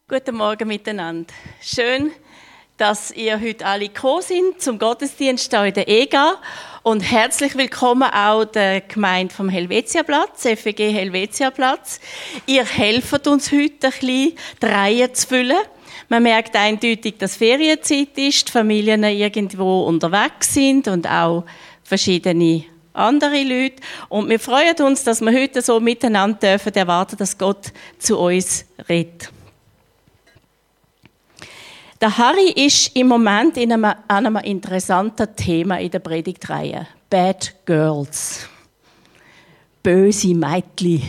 Guten Morgen miteinander. Schön, dass ihr heute alle gekommen sind zum Gottesdienst hier in der EGA. Und herzlich willkommen auch der Gemeinde vom Helvetiaplatz, FEG Helvetiaplatz. Ihr helft uns heute ein bisschen, die Reihe zu füllen. Man merkt eindeutig, dass Ferienzeit ist, die Familien irgendwo unterwegs sind und auch verschiedene andere Leute. Und wir freuen uns, dass wir heute so miteinander dürfen erwarten, dass Gott zu uns redet. Der Harry ist im Moment an einem interessanten Thema in der Predigtreihe. Bad Girls. Böse Mädchen.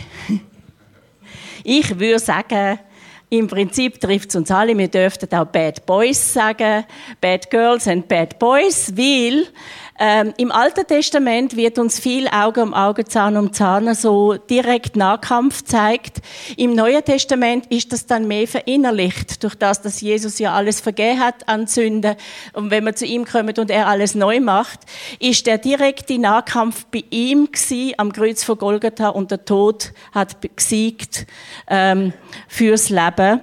Ich würde sagen, im Prinzip trifft es uns alle. Wir dürften auch Bad Boys sagen. Bad Girls and Bad Boys, weil im Alten Testament wird uns viel Auge um Auge, Zahn um Zahn so direkt Nahkampf gezeigt. Im Neuen Testament ist das dann mehr verinnerlicht, durch das, dass Jesus ja alles vergeben hat an Sünden. Und wenn wir zu ihm kommen und er alles neu macht, ist der direkte Nahkampf bei ihm gewesen, am Kreuz von Golgatha, und der Tod hat gesiegt fürs Leben.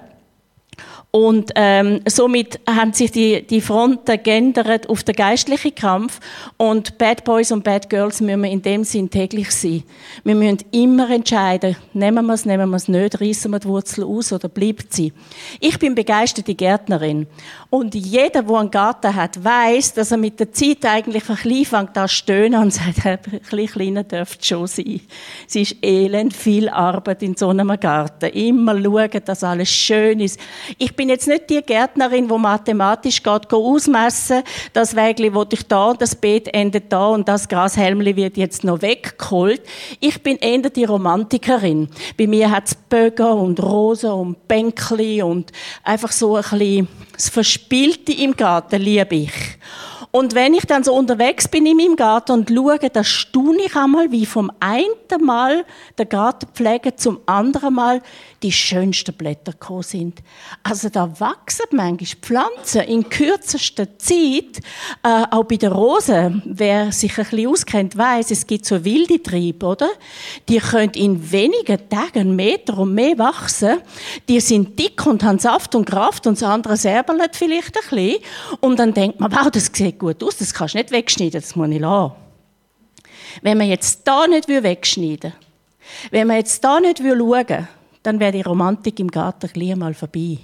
Und somit haben sich die Fronten geändert auf den geistlichen Kampf. Und Bad Boys und Bad Girls müssen wir in dem Sinn täglich sein. Wir müssen immer entscheiden, nehmen wir es nicht, reissen wir die Wurzel aus oder bleibt sie. Ich bin begeisterte Gärtnerin. Und jeder, der einen Garten hat, weiss, dass er mit der Zeit eigentlich von klein fängt an zu stöhnen und sagt, ein bisschen kleiner dürfte schon sein. Es ist elend viel Arbeit in so einem Garten. Immer schauen, dass alles schön ist. Ich bin jetzt nicht die Gärtnerin, die mathematisch geht ausmessen, das Wägli will ich da, das Beet endet da und das Grashälmli wird jetzt noch weggeholt. Ich bin eher die Romantikerin. Bei mir hat es Bögen und Rosen und Bänkli und einfach so ein bisschen das Verspielte im Garten liebe ich. Und wenn ich dann so unterwegs bin in meinem Garten und schaue, dann staune ich einmal, wie vom einen Mal der Gartenpflege zum anderen Mal die schönsten Blätter gekommen sind. Also da wachsen manchmal Pflanzen in kürzester Zeit. Auch bei den Rosen, wer sich ein bisschen auskennt, weiss, es gibt so wilde Triebe, oder? Die können in wenigen Tagen 1 Meter und mehr wachsen. Die sind dick und haben Saft und Kraft und das andere säbelt vielleicht ein bisschen. Und dann denkt man, wow, das sieht gut aus, das kannst du nicht wegschneiden, das muss ich lassen. Wenn man jetzt da nicht wegschneiden würde, wenn man jetzt da nicht schauen würde, dann wäre die Romantik im Garten gleich mal vorbei.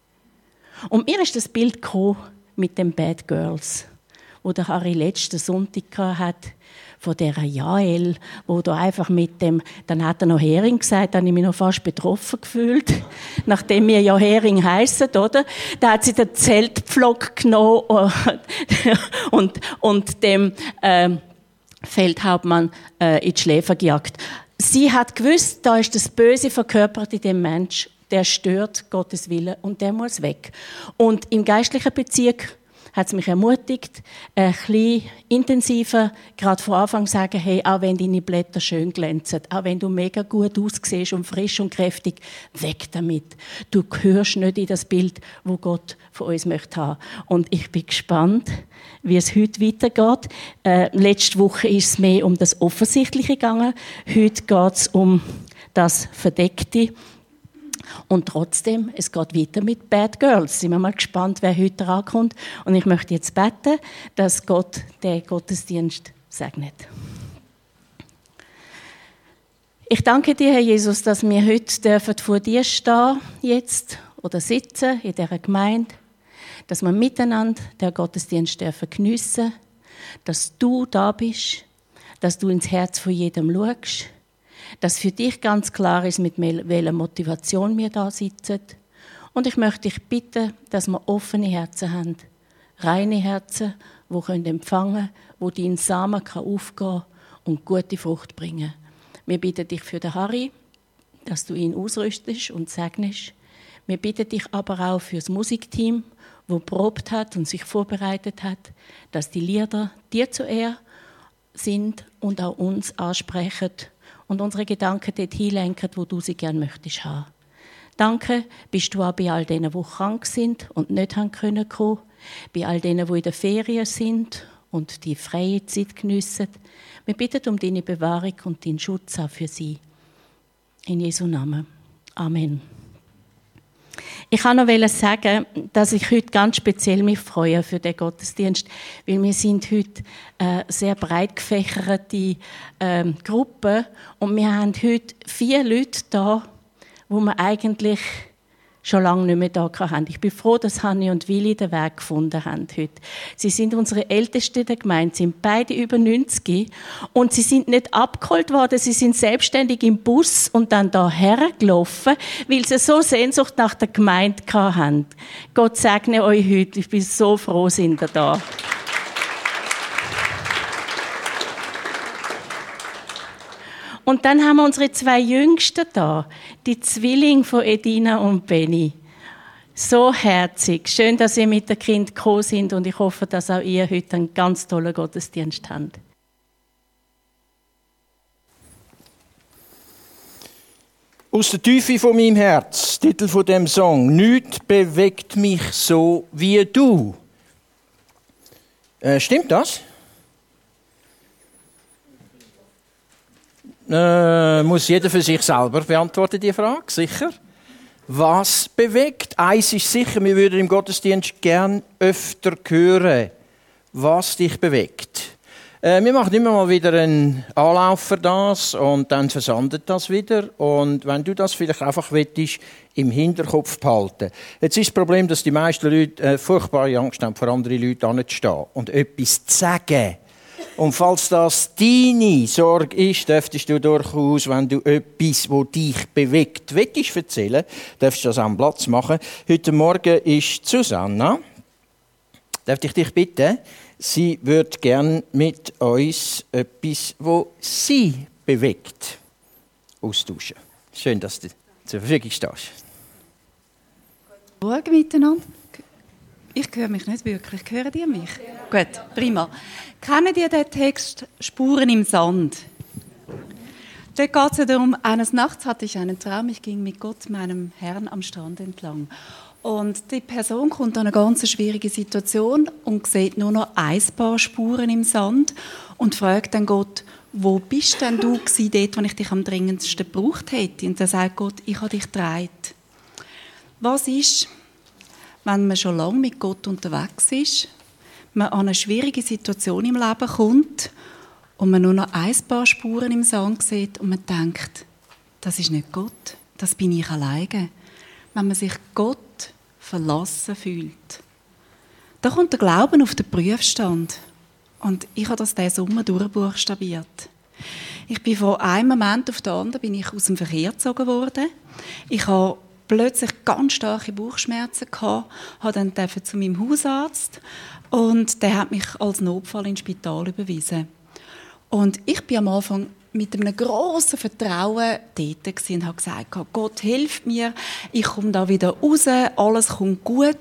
Und mir ist das Bild gekommen mit den Bad Girls, wo der Harry letzten Sonntag hat, von dieser Jael, wo da einfach mit dem, dann hat er noch Hering gesagt, da habe ich mich noch fast betroffen gefühlt, nachdem wir ja Hering heissen, oder? Da hat sie den Zeltpflock genommen und dem Feldhauptmann in die Schläfe gejagt. Sie hat gewusst, da ist das Böse verkörpert in dem Mensch, der stört Gottes Willen und der muss weg. Und im geistlichen Bezirk hat es mich ermutigt, ein bisschen intensiver, gerade von Anfang sagen, hey, auch wenn deine Blätter schön glänzen, auch wenn du mega gut aussiehst und frisch und kräftig, weg damit. Du gehörst nicht in das Bild, wo Gott von uns möchte haben. Und ich bin gespannt, wie es heute weitergeht. Letzte Woche ist es mehr um das Offensichtliche gegangen. Heute geht es um das Verdeckte. Und trotzdem, es geht weiter mit Bad Girls. Sind wir mal gespannt, wer heute rankommt. Und ich möchte jetzt beten, dass Gott den Gottesdienst segnet. Ich danke dir, Herr Jesus, dass wir heute vor dir stehen jetzt oder sitzen in dieser Gemeinde, dass wir miteinander den Gottesdienst geniessen dürfen, dass du da bist, dass du ins Herz von jedem schaust, dass für dich ganz klar ist, mit welcher Motivation wir da sitzen. Und ich möchte dich bitten, dass wir offene Herzen haben, reine Herzen, die empfangen können, wo dein Samen aufgehen kann und gute Frucht bringen. Wir bitten dich für den Harry, dass du ihn ausrüstest und segnest. Wir bitten dich aber auch für das Musikteam, das probt hat und sich vorbereitet hat, dass die Lieder dir zur Ehre sind und auch uns ansprechen und unsere Gedanken dort hinlenken, wo du sie gerne möchtest haben. Danke, bist du auch bei all denen, die krank sind und nicht kommen können, bei all denen, die in der Ferien sind und die freie Zeit geniessen. Wir bitten um deine Bewahrung und deinen Schutz auch für sie. In Jesu Namen. Amen. Ich kann noch sagen, dass ich heute ganz speziell mich freue für den Gottesdienst, weil wir sind heute sehr breit gefächerte Gruppe und wir haben heute 4 Leute da, wo wir eigentlich schon lange nicht mehr da hatten. Ich bin froh, dass Hanni und Willi den Weg gefunden haben heute. Sie sind unsere Ältesten der Gemeinde, sind beide über 90 und sie sind nicht abgeholt worden, sie sind selbstständig im Bus und dann hierher gelaufen, weil sie so Sehnsucht nach der Gemeinde hatten. Gott segne euch heute, ich bin so froh, sind ihr da. Und dann haben wir unsere 2 Jüngsten da, die Zwillinge von Edina und Benny. So herzig. Schön, dass ihr mit den Kindern gekommen sind und ich hoffe, dass auch ihr heute einen ganz tollen Gottesdienst habt. Aus der Tiefe von meinem Herz, Titel von dem Song, «Nichts bewegt mich so wie du». Stimmt das? Muss jeder für sich selber beantworten, die Frage, sicher. Was bewegt? Eins ist sicher, wir würden im Gottesdienst gern öfter hören, was dich bewegt. Wir machen immer mal wieder einen Anlauf für das und dann versandet das wieder. Und wenn du das vielleicht einfach willst, im Hinterkopf behalten. Jetzt ist das Problem, dass die meisten Leute furchtbare Angst haben, vor andere Leute anzustehen und etwas zu sagen. Und falls das deine Sorge ist, dürftest du durchaus, wenn du etwas, das dich bewegt, willst erzählen, darfst du das am Platz machen. Heute Morgen ist Susanna. Darf ich dich bitten? Sie würde gerne mit uns etwas, das sie bewegt, austauschen. Schön, dass du zur Verfügung stehst. Guten Morgen miteinander. Ich höre mich nicht wirklich. Hören die mich? Ja. Gut, prima. Kennen ihr den Text «Spuren im Sand»? Dort geht es ja darum, eines Nachts hatte ich einen Traum, ich ging mit Gott, meinem Herrn, am Strand entlang. Und die Person kommt an eine ganz schwierige Situation und sieht nur noch ein paar Spuren im Sand und fragt dann Gott, wo bist denn du gewesen, dort, wo ich dich am dringendsten gebraucht hätte? Und dann sagt Gott, ich habe dich getragen. Was ist, wenn man schon lange mit Gott unterwegs ist, man an eine schwierige Situation im Leben kommt und man nur noch ein paar Spuren im Sand sieht und man denkt, das ist nicht Gott, das bin ich alleine. Wenn man sich Gott verlassen fühlt. Da kommt der Glauben auf den Prüfstand. Und ich habe das diesen Sommer durchbuchstabiert. Ich bin von einem Moment auf den anderen bin ich aus dem Verkehr gezogen worden. Ich habe plötzlich ganz starke Bauchschmerzen gehabt, habe dann zu meinem Hausarzt und der hat mich als Notfall ins Spital überwiesen. Und ich bin am Anfang mit einem grossen Vertrauen dort und habe gesagt, Gott hilft mir, ich komme da wieder raus, alles kommt gut.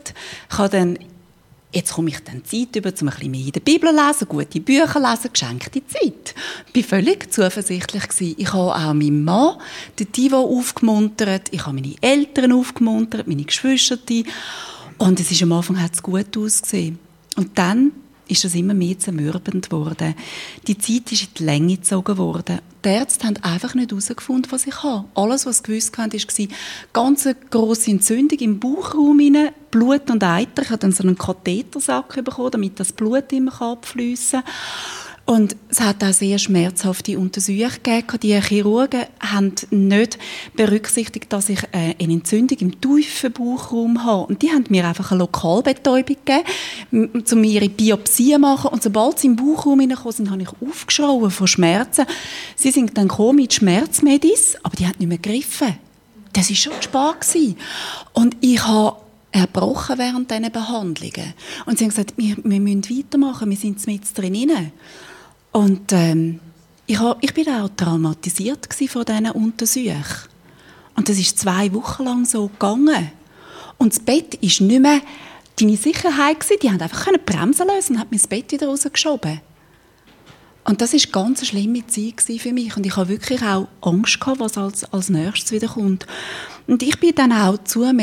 Jetzt komme ich dann Zeit über, um ein bisschen mehr in der Bibel zu lesen, gute Bücher zu lesen, geschenkte Zeit. Ich war völlig zuversichtlich. Ich habe auch meinen Mann, den Tivo, aufgemuntert, ich habe meine Eltern aufgemuntert, meine Geschwister. Und es ist am Anfang hat's gut ausgesehen. Und dann ist es immer mehr zermürbend geworden. Die Zeit ist in die Länge gezogen worden. Die Ärzte haben einfach nicht herausgefunden, was ich habe. Alles, was sie gewusst haben, war ganz eine grosse Entzündung im Bauchraum rein, Blut und Eiter. Ich habe dann so einen Kathetersack bekommen, damit das Blut immer abfliessen kann. Und es hat auch sehr schmerzhafte Untersuchungen gegeben. Die Chirurgen haben nicht berücksichtigt, dass ich eine Entzündung im tiefen Bauchraum habe. Und die haben mir einfach eine Lokalbetäubung gegeben, um ihre Biopsie zu machen. Und sobald sie im Bauchraum hineingekommen sind, habe ich aufgeschrien von Schmerzen. Sie sind dann gekommen mit Schmerzmedis, aber die haben nicht mehr gegriffen. Das war schon zu spät. Und ich habe erbrochen während diesen Behandlungen. Und sie haben gesagt, wir müssen weitermachen, wir sind mit drin. Und ich war auch traumatisiert von diesen Untersuchungen. Und das ist 2 Wochen lang so gegangen. Und das Bett war nicht mehr deine Sicherheit. Die haben einfach Bremsen lösen und haben mir das Bett wieder rausgeschoben. Und das war eine ganz schlimme Zeit für mich. Und ich hatte wirklich auch Angst gehabt, was als nächstes wieder kommt. Und ich bin dann auch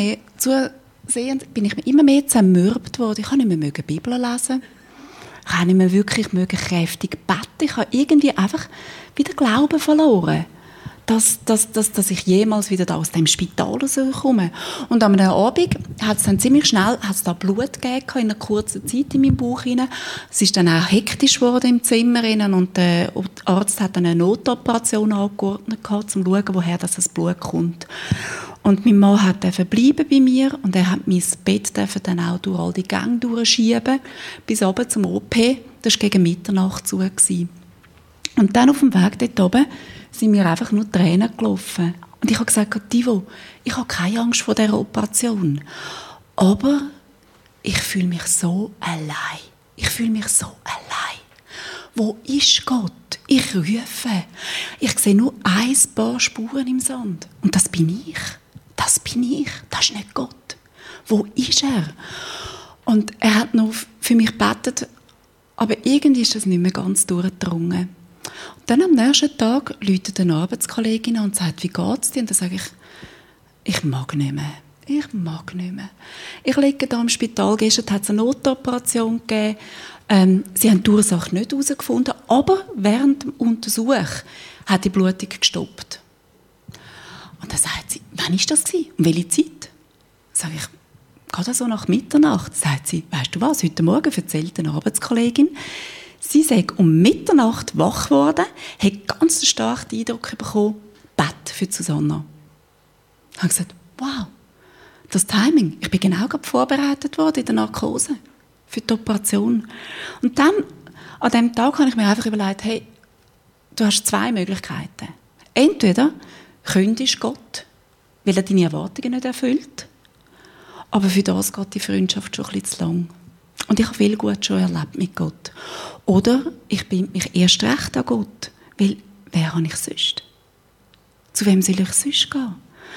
bin ich immer mehr zermürbt worden. Ich konnte nicht mehr Bibel lesen. Ich konnte nicht mehr wirklich kräftig beten. Ich habe irgendwie einfach wieder Glauben verloren. dass ich jemals wieder da aus dem Spital rauskomme. Und an einem Abend hat es dann ziemlich schnell da Blut gegeben, in einer kurzen Zeit in meinem Bauch hinein. Es ist dann auch hektisch geworden im Zimmer hinein und der Arzt hat dann eine Notoperation angeordnet, um zu schauen, woher das Blut kommt. Und mein Mann durfte bleiben bei mir und er hat mein Bett dann auch durch all die Gänge durchschieben, bis oben zum OP. Das war gegen Mitternacht zu. Und dann auf dem Weg dort oben sind mir einfach nur Tränen gelaufen. Und ich habe gesagt, Divo, ich habe keine Angst vor dieser Operation. Aber ich fühle mich so allein. Ich fühle mich so allein. Wo ist Gott? Ich rufe. Ich sehe nur ein paar Spuren im Sand. Und das bin ich. Das bin ich. Das ist nicht Gott. Wo ist er? Und er hat noch für mich gebetet, aber irgendwie ist das nicht mehr ganz durchgedrungen. Und dann am nächsten Tag ruft eine Arbeitskollegin an und sagt, wie geht's dir? Und dann sage ich mag nicht mehr. Ich mag nicht mehr. Ich liege da im Spital, gestern hat es eine Notoperation gegeben. Sie haben die Ursache nicht herausgefunden, aber während dem Untersuch hat die Blutung gestoppt. Und dann sagt sie, wann war das? Um welche Zeit? Sage ich, gerade so nach Mitternacht. Sagt sie, weißt du was, heute Morgen erzählt eine Arbeitskollegin, sie sei um Mitternacht wach geworden, hat ganz stark den Eindruck bekommen, Bett für Susanna. Ich habe gesagt, wow, das Timing. Ich bin genau vorbereitet worden in der Narkose für die Operation. Und dann, an diesem Tag, habe ich mir einfach überlegt, hey, du hast zwei Möglichkeiten. Entweder kündigst Gott, weil er deine Erwartungen nicht erfüllt, aber für das geht die Freundschaft schon ein bisschen zu lang. Und ich habe viel gut schon erlebt mit Gott. Oder ich binde mich erst recht an Gott, weil wer habe ich sonst? Zu wem soll ich sonst gehen?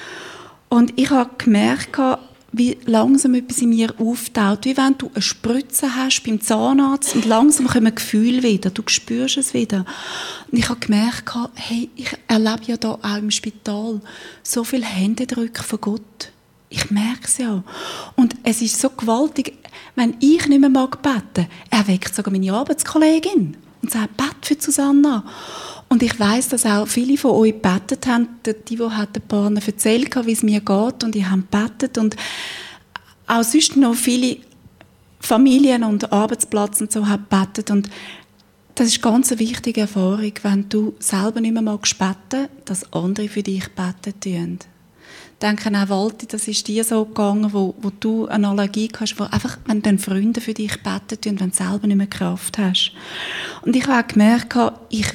Und ich habe gemerkt, wie langsam etwas in mir auftaucht, wie wenn du eine Spritze hast beim Zahnarzt und langsam kommen Gefühle wieder, du spürst es wieder. Und ich habe gemerkt, hey, ich erlebe ja da auch im Spital so viele Händedrücke von Gott. Ich merke es ja. Und es ist so gewaltig, wenn ich nicht mehr mag beten, er weckt sogar meine Arbeitskollegin und sagt, bett für Susanna. Und ich weiss, dass auch viele von euch gebetet haben. Die hat ein paar erzählt, wie es mir geht, und die haben gebetet. Und auch sonst noch viele Familien und Arbeitsplätze und so haben gebetet. Und das ist ganz eine wichtige Erfahrung, wenn du selber nicht mehr magst beten, dass andere für dich beten tun. Ich denke auch, Walti, das ist dir so gegangen, wo du eine Allergie hast, wo einfach, wenn dann Freunde für dich beten tun, wenn du selber nicht mehr Kraft hast. Und ich habe auch gemerkt, ich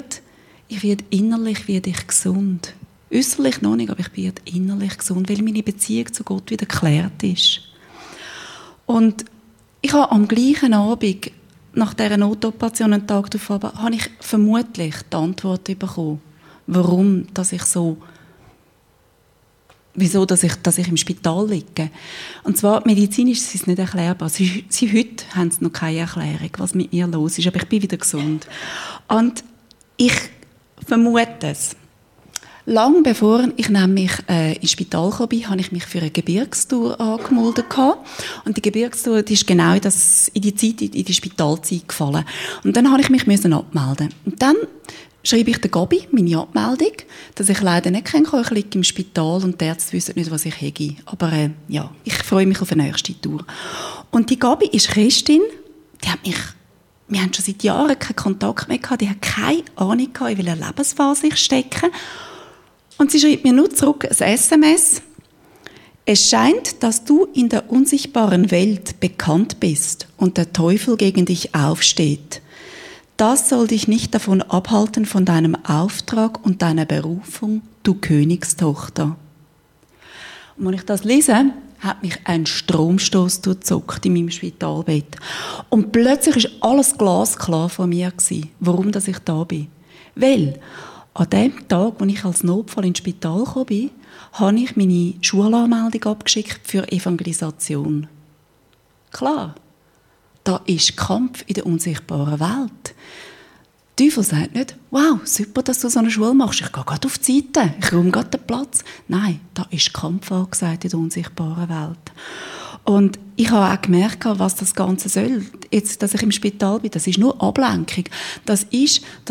werde innerlich gesund. Äußerlich noch nicht, aber ich werde innerlich gesund, weil meine Beziehung zu Gott wieder geklärt ist. Und ich habe am gleichen Abend, nach dieser Notoperation, einen Tag davor, habe ich vermutlich die Antwort bekommen, wieso dass ich im Spital liege. Und zwar, medizinisch ist es nicht erklärbar. Sie heute haben sie noch keine Erklärung, was mit mir los ist, aber ich bin wieder gesund. Und ich vermute es. Lang bevor ich nämlich ins Spital gekommen bin, habe ich mich für eine Gebirgstour angemeldet. Und die Gebirgstour, die ist genau in die Zeit, in die Spitalzeit gefallen. Und dann habe ich mich abmelden. Und dann schreibe ich der Gabi meine Abmeldung, dass ich leider nicht kann. Ich liege im Spital und die Ärzte wissen nicht, was ich habe. Aber ja, ich freue mich auf eine nächste Tour. Und die Gabi ist Christin, wir haben schon seit Jahren keinen Kontakt mehr gehabt, die hat keine Ahnung gehabt, in welcher Lebensphase ich stecke. Und sie schreibt mir nur zurück ein SMS. Es scheint, dass du in der unsichtbaren Welt bekannt bist und der Teufel gegen dich aufsteht. Das soll dich nicht davon abhalten von deinem Auftrag und deiner Berufung, du Königstochter. Und als ich das lese, hat mich ein Stromstoß durchzuckt in meinem Spitalbett. Und plötzlich war alles glasklar von mir, warum ich da bin. Weil an dem Tag, als ich als Notfall ins Spital gekommen bin, habe ich meine Schulanmeldung abgeschickt für Evangelisation. Klar, da ist Kampf in der unsichtbaren Welt. Der Teufel sagt nicht, wow, super, dass du so eine Schule machst, ich gehe gerade auf die Seite, ich räume gerade den Platz. Nein, da ist Kampf angesagt in der unsichtbaren Welt. Und ich habe auch gemerkt, was das Ganze soll. Jetzt, dass ich im Spital bin, das ist nur Ablenkung. Das ist, dass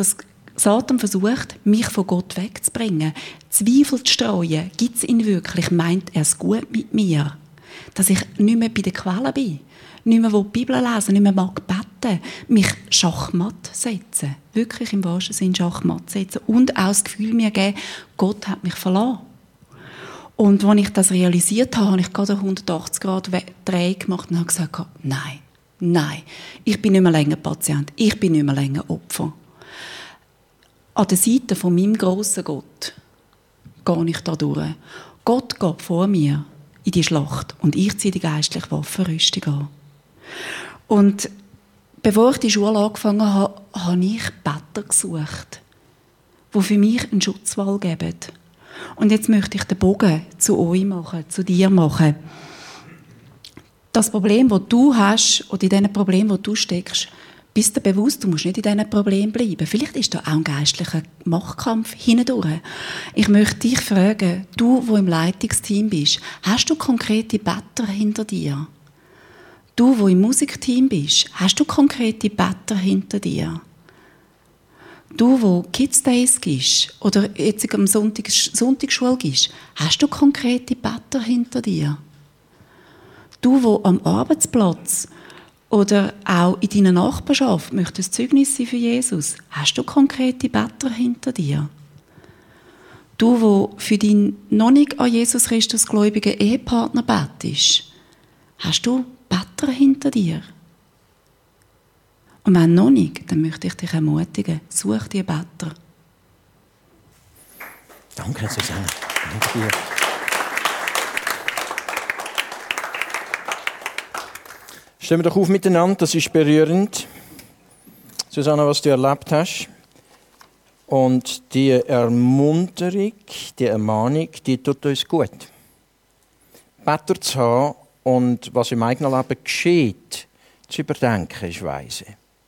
Satan versucht, mich von Gott wegzubringen, Zweifel zu streuen. Gibt es ihn wirklich? Meint er es gut mit mir? Dass ich nicht mehr bei der Quelle bin, nicht mehr die Bibel lesen, nicht mehr mag beten, mich Schachmatt setzen. Wirklich im wahrsten Sinne Schachmatt setzen. Und auch das Gefühl mir geben, Gott hat mich verlassen. Und als ich das realisiert habe, habe ich gerade eine 180-Grad-Dreh gemacht und habe gesagt, nein, ich bin nicht mehr länger Patient, ich bin nicht mehr länger Opfer. An der Seite von meinem grossen Gott gehe ich da durch. Gott geht vor mir in die Schlacht und ich ziehe die geistliche Waffenrüstung an. Und bevor ich die Schule angefangen habe, habe ich Better gesucht, die für mich einen Schutzwall geben. Und jetzt möchte ich den Bogen zu euch machen, zu dir machen. Das Problem, das du hast, oder in diesen Problemen, wo du steckst, bist dir bewusst, du musst nicht in diesen Problemen bleiben. Vielleicht ist da auch ein geistlicher Machtkampf hindurch. Ich möchte dich fragen, du, wo im Leitungsteam bist, hast du konkrete Better hinter dir? Du, wo im Musikteam bist, hast du konkrete Better hinter dir? Du, wo Kids Days gibst oder jetzt am Sonntagsschule gibst, hast du konkrete Better hinter dir? Du, wo am Arbeitsplatz oder auch in deiner Nachbarschaft möchtest Zeugnis sein für Jesus, hast du konkrete Better hinter dir? Du, wo für deinen noch nicht an Jesus Christus gläubigen Ehepartner betest, hast du Better hinter dir? Und wenn noch nicht, dann möchte ich dich ermutigen, such dir Better. Danke, Susanne. Danke dir. Stehen wir doch auf miteinander, das ist berührend. Susanne, was du erlebt hast. Und die Ermunterung, die Ermahnung, die tut uns gut. Better zu haben und was im eigenen Leben geschieht, zu überdenken, ist weise.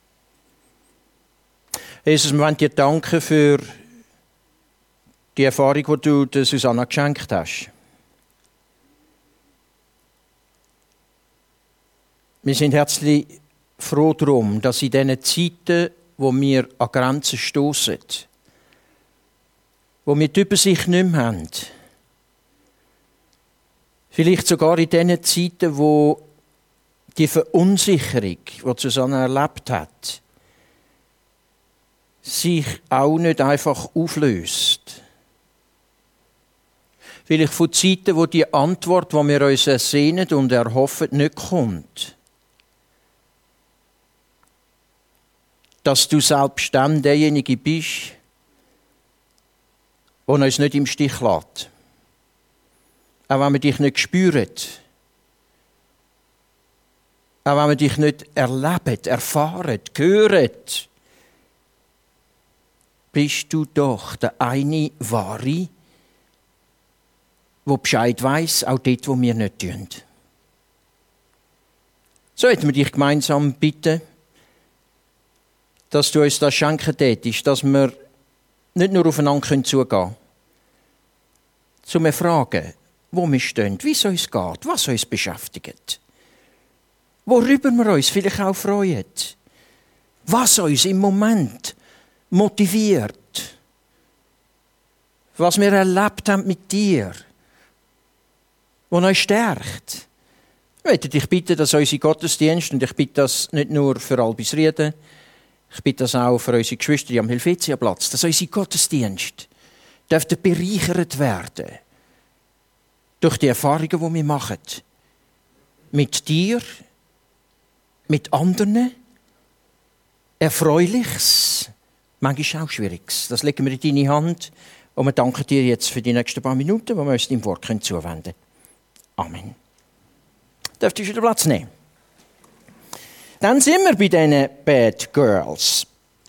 Jesus, wir wollen dir danken für die Erfahrung, die du der Susanne geschenkt hast. Wir sind herzlich froh darum, dass in diesen Zeiten, wo wir an Grenzen stoßen, wo wir die Übersicht nicht mehr haben, vielleicht sogar in diesen Zeiten, wo die Verunsicherung, die Susanne erlebt hat, sich auch nicht einfach auflöst. Vielleicht von Zeiten, wo die Antwort, die wir uns ersehnen und erhoffen, nicht kommt. Dass du selbst dann derjenige bist, der uns nicht im Stich lässt. Auch wenn wir dich nicht spüren. Auch wenn wir dich nicht erleben, erfahren, hören. Bist du doch der eine Wahre, der Bescheid weiss, auch dort, wo wir nicht tun. So hätten wir dich gemeinsam bitten, dass du uns das schenken tätest, dass wir nicht nur aufeinander zugehen können, zu fragen, wo wir stehen, wie es uns geht, was uns beschäftigt, worüber wir uns vielleicht auch freuen, was uns im Moment motiviert, was wir erlebt haben mit dir, was uns stärkt. Ich möchte dich bitten, dass unsere Gottesdienste, und ich bitte das nicht nur für Albisrieden, ich bitte das auch für unsere Geschwister am Helvetiaplatz, dass unsere Gottesdienste dürften bereichert werden durch die Erfahrungen, die wir machen. Mit dir, mit anderen, Erfreuliches, manchmal auch Schwieriges. Das legen wir in deine Hand und wir danken dir jetzt für die nächsten paar Minuten, wo wir uns deinem Wort zuwenden können. Amen. Dürft ihr wieder Platz nehmen? Dann sind wir bei diesen Bad Girls.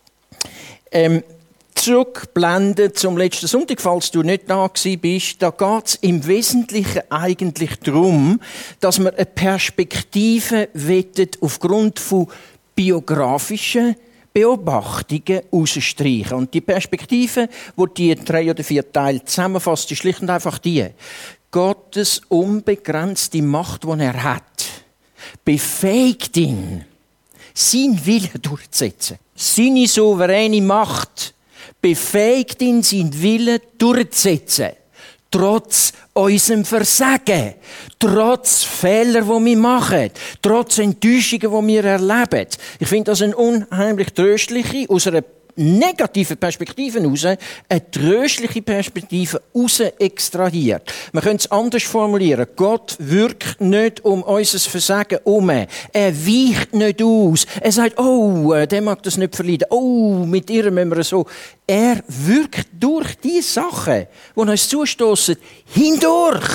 Zurückblenden zum letzten Sonntag, falls du nicht da bist, da geht es im Wesentlichen eigentlich darum, dass wir eine Perspektive wettet aufgrund von biografischen Beobachtungen herausstreichen. Und die Perspektive, die 3 oder 4 Teile zusammenfasst, ist schlicht und einfach die: Gottes unbegrenzte Macht, die er hat, befähigt ihn, seinen Willen durchzusetzen. Seine souveräne Macht befähigt ihn, seinen Willen durchzusetzen. Trotz unserem Versagen, trotz Fehler, die wir machen, trotz Enttäuschungen, die wir erleben. Ich finde das eine unheimlich tröstliche, aus einer negativen Perspektive heraus, eine tröstliche Perspektive heraus extrahiert. Man könnte es anders formulieren. Gott wirkt nicht um unser Versagen herum. Er weicht nicht aus. Er sagt, oh, der mag das nicht verleiden. Oh, mit ihr müssen wir so. Er wirkt durch die Sachen, die uns zustossen, hindurch.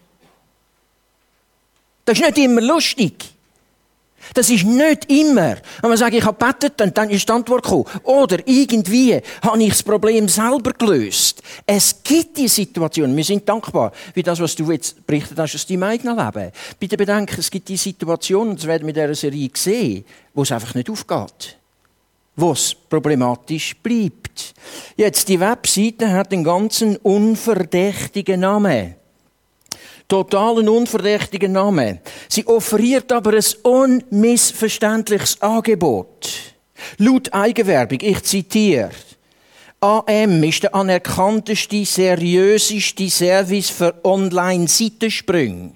Das ist nicht immer lustig. Das ist nicht immer. Wenn man sagt, ich habe gebetet, dann ist die Antwort gekommen. Oder irgendwie habe ich das Problem selber gelöst. Es gibt die Situation. Wir sind dankbar, wie das, was du jetzt berichtet hast aus deinem eigenen Leben. Bitte bedenke, es gibt die Situation, und das werden wir in dieser Serie sehen, wo es einfach nicht aufgeht. Wo es problematisch bleibt. Jetzt, die Webseite hat einen ganz unverdächtigen Namen. Total ein unverdächtiger Name. Sie offeriert aber ein unmissverständliches Angebot. Laut Eigenwerbung, ich zitiere, AM ist der anerkannteste, seriöseste Service für Online-Seitensprünge.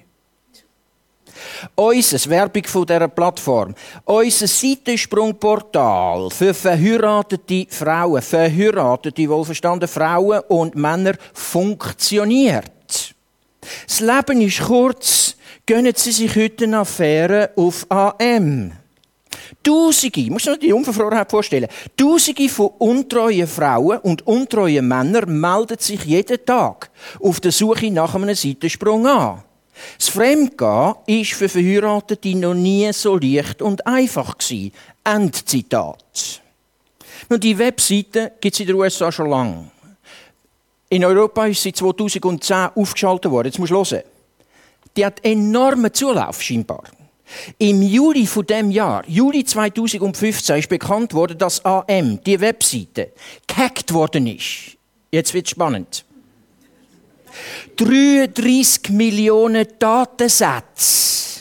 Unser Werbung von dieser Plattform. Unser Seitensprungportal für verheiratete Frauen, verheiratete, wohlverstandene Frauen und Männer funktioniert. Das Leben ist kurz. Gönnen Sie sich heute eine Affäre auf AM. Tausende, muss man sich die Unverfrorenheit vorstellen, Tausende von untreuen Frauen und untreuen Männern melden sich jeden Tag auf der Suche nach einem Seitensprung an. Das Fremdgehen war für Verheiratete noch nie so leicht und einfach gewesen. Endzitat. Nun, die Webseite gibt es in den USA schon lange. In Europa ist sie 2010 aufgeschaltet worden. Jetzt musst du hören. Die hat enormen Zulauf, scheinbar. Im Juli von dem Jahr, Juli 2015, ist bekannt worden, dass AM, die Webseite, gehackt worden ist. Jetzt wird es spannend. 33 Millionen Datensätze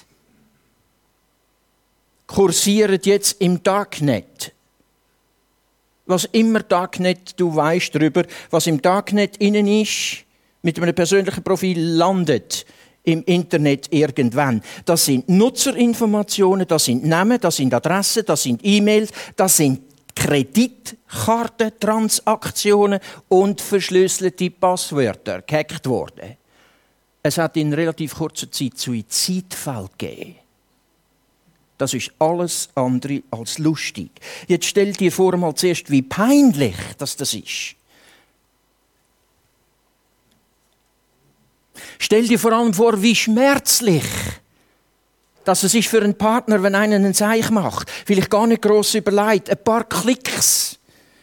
kursieren jetzt im Darknet. Was immer Darknet, du weißt darüber, was im Darknet innen ist, mit einem persönlichen Profil landet im Internet irgendwann. Das sind Nutzerinformationen, das sind Namen, das sind Adressen, das sind E-Mails, das sind Kreditkartentransaktionen und verschlüsselte Passwörter gehackt worden. Es hat in relativ kurzer Zeit Suizidfälle gegeben. Das ist alles andere als lustig. Jetzt stell dir vor mal zuerst, wie peinlich das ist. Stell dir vor allem vor, wie schmerzlich dass es ist für einen Partner, wenn einer einen Seich macht. Vielleicht gar nicht gross überlegt. Ein paar Klicks.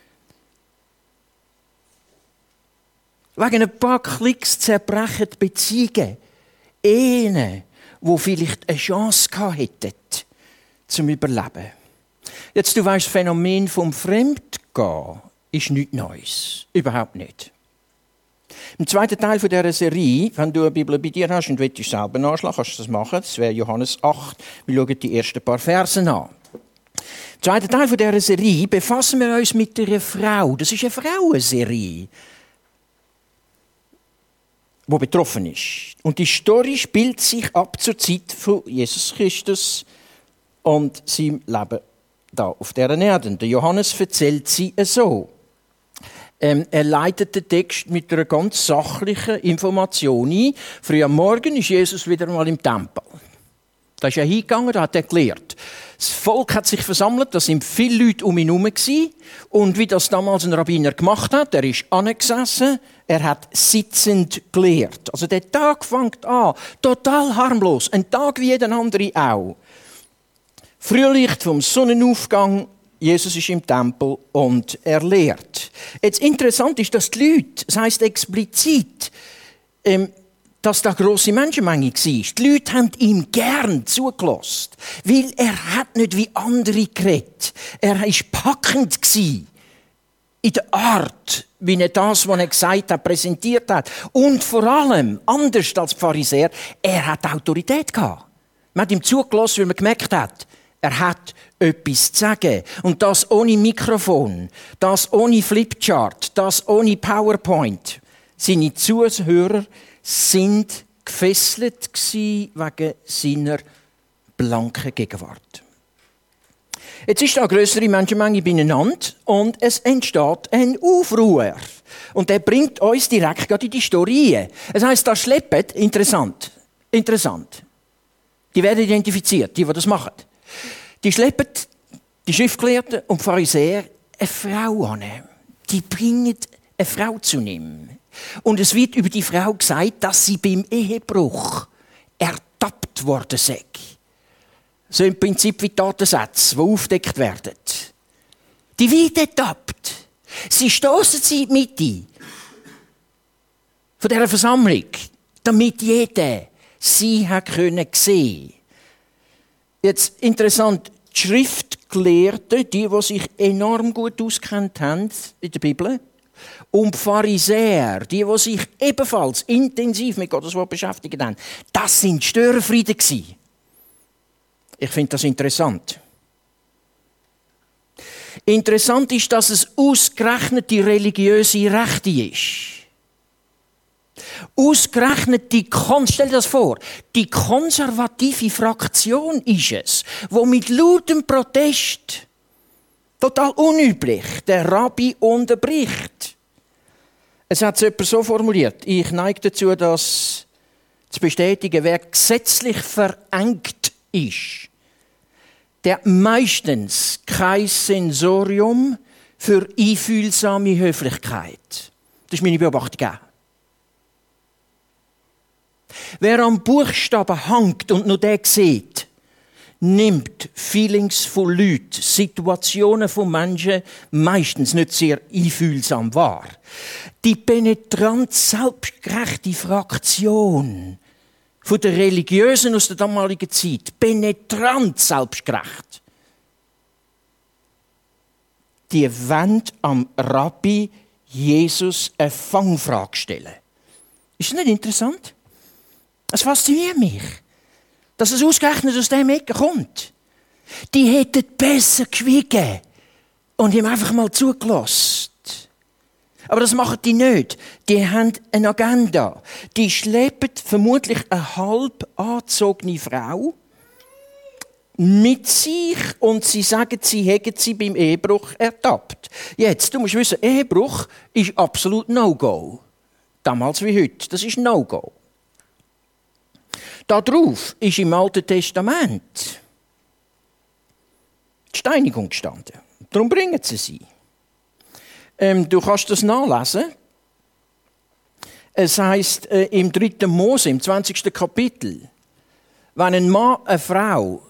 Wegen ein paar Klicks zerbrechen die Beziehungen. Ehen, die vielleicht eine Chance gehabt hätten, zum Überleben. Jetzt, du weißt, das Phänomen vom Fremdgehen ist nichts Neues. Überhaupt nicht. Im zweiten Teil dieser Serie, wenn du eine Bibel bei dir hast und willst selber nachschlagen, kannst du das machen. Das wäre Johannes 8. Wir schauen die ersten paar Versen an. Im zweiten Teil dieser Serie befassen wir uns mit einer Frau. Das ist eine Frauenserie, die betroffen ist. Und die Story spielt sich ab zur Zeit von Jesus Christus und seinem Leben da auf dieser Erde. Der Johannes erzählt sie so. Er leitet den Text mit einer ganz sachlichen Information ein. Früh am Morgen ist Jesus wieder einmal im Tempel. Da ist er hingegangen, da hat er gelehrt. Das Volk hat sich versammelt, da sind viele Leute um ihn herum gewesen. Und wie das damals ein Rabbiner gemacht hat, er ist angesessen, er hat sitzend gelehrt. Also der Tag fängt an, total harmlos, ein Tag wie jeder andere auch. Frühlicht vom Sonnenaufgang, Jesus ist im Tempel und er lehrt. Jetzt interessant ist, dass die Leute, das heisst explizit, dass da grosse Menschenmenge war. Die Leute haben ihm gern zugelassen, weil er hat nicht wie andere geredet. Er war packend in der Art, wie er das, was er gesagt hat, präsentiert hat. Und vor allem, anders als die Pharisäer, er hat Autorität gehabt. Man hat ihm zugelassen, weil man gemerkt hat, Er hat etwas zu sagen. Und das ohne Mikrofon, das ohne Flipchart, das ohne PowerPoint. Seine Zuhörer sind gefesselt wegen seiner blanken Gegenwart. Jetzt ist da eine grössere Menschenmenge beieinander und es entsteht ein Aufruhr. Und der bringt uns direkt gerade in die Story. Es heisst, da schleppen, interessant, die werden identifiziert, die das machen. Die schleppen die Schriftgelehrten und die Pharisäer eine Frau an. Die bringen eine Frau zu ihm. Und es wird über die Frau gesagt, dass sie beim Ehebruch ertappt worden sei. So im Prinzip wie Tatensätze, die aufgedeckt werden. Die wird ertappt. Sie stossen sie in die Mitte von dieser Versammlung, damit jeder sie sehen konnte. Jetzt interessant, die Schriftgelehrten, die sich enorm gut auskennt haben in der Bibel, und die Pharisäer, die sich ebenfalls intensiv mit Gottes Wort beschäftigt haben, das sind Störenfriede gewesen. Ich finde das interessant. Interessant ist, dass es ausgerechnet die religiöse Rechte ist. Ausgerechnet stell dir das vor, die konservative Fraktion ist es, die mit lautem Protest, total unüblich, der Rabbi unterbricht. Es hat es jemand so formuliert, ich neige dazu, das zu bestätigen, wer gesetzlich verengt ist, der hat meistens kein Sensorium für einfühlsame Höflichkeit. Das ist meine Beobachtung. Wer am Buchstaben hängt und nur den sieht, nimmt Feelings von Leuten, Situationen von Menschen meistens nicht sehr einfühlsam wahr. Die penetrant selbstgerechte Fraktion von der Religiösen aus der damaligen Zeit, penetrant selbstgerecht, die wollen am Rabbi Jesus eine Fangfrage stellen. Ist das nicht interessant? Es fasziniert mich, dass es ausgerechnet aus diesem Ecke kommt. Die hätten besser geschwiegen und ihm einfach mal zugelassen. Aber das machen die nicht. Die haben eine Agenda. Die schleppen vermutlich eine halb angezogene Frau mit sich und sie sagen, sie hätten sie beim Ehebruch ertappt. Jetzt, du musst wissen, Ehebruch ist absolut No-Go. Damals wie heute. Das ist No-Go. Darauf ist im Alten Testament die Steinigung gestanden. Darum bringen sie. Du kannst das nachlesen. Es heisst im 3. Mose, im 20. Kapitel, wenn ein Mann eine Frau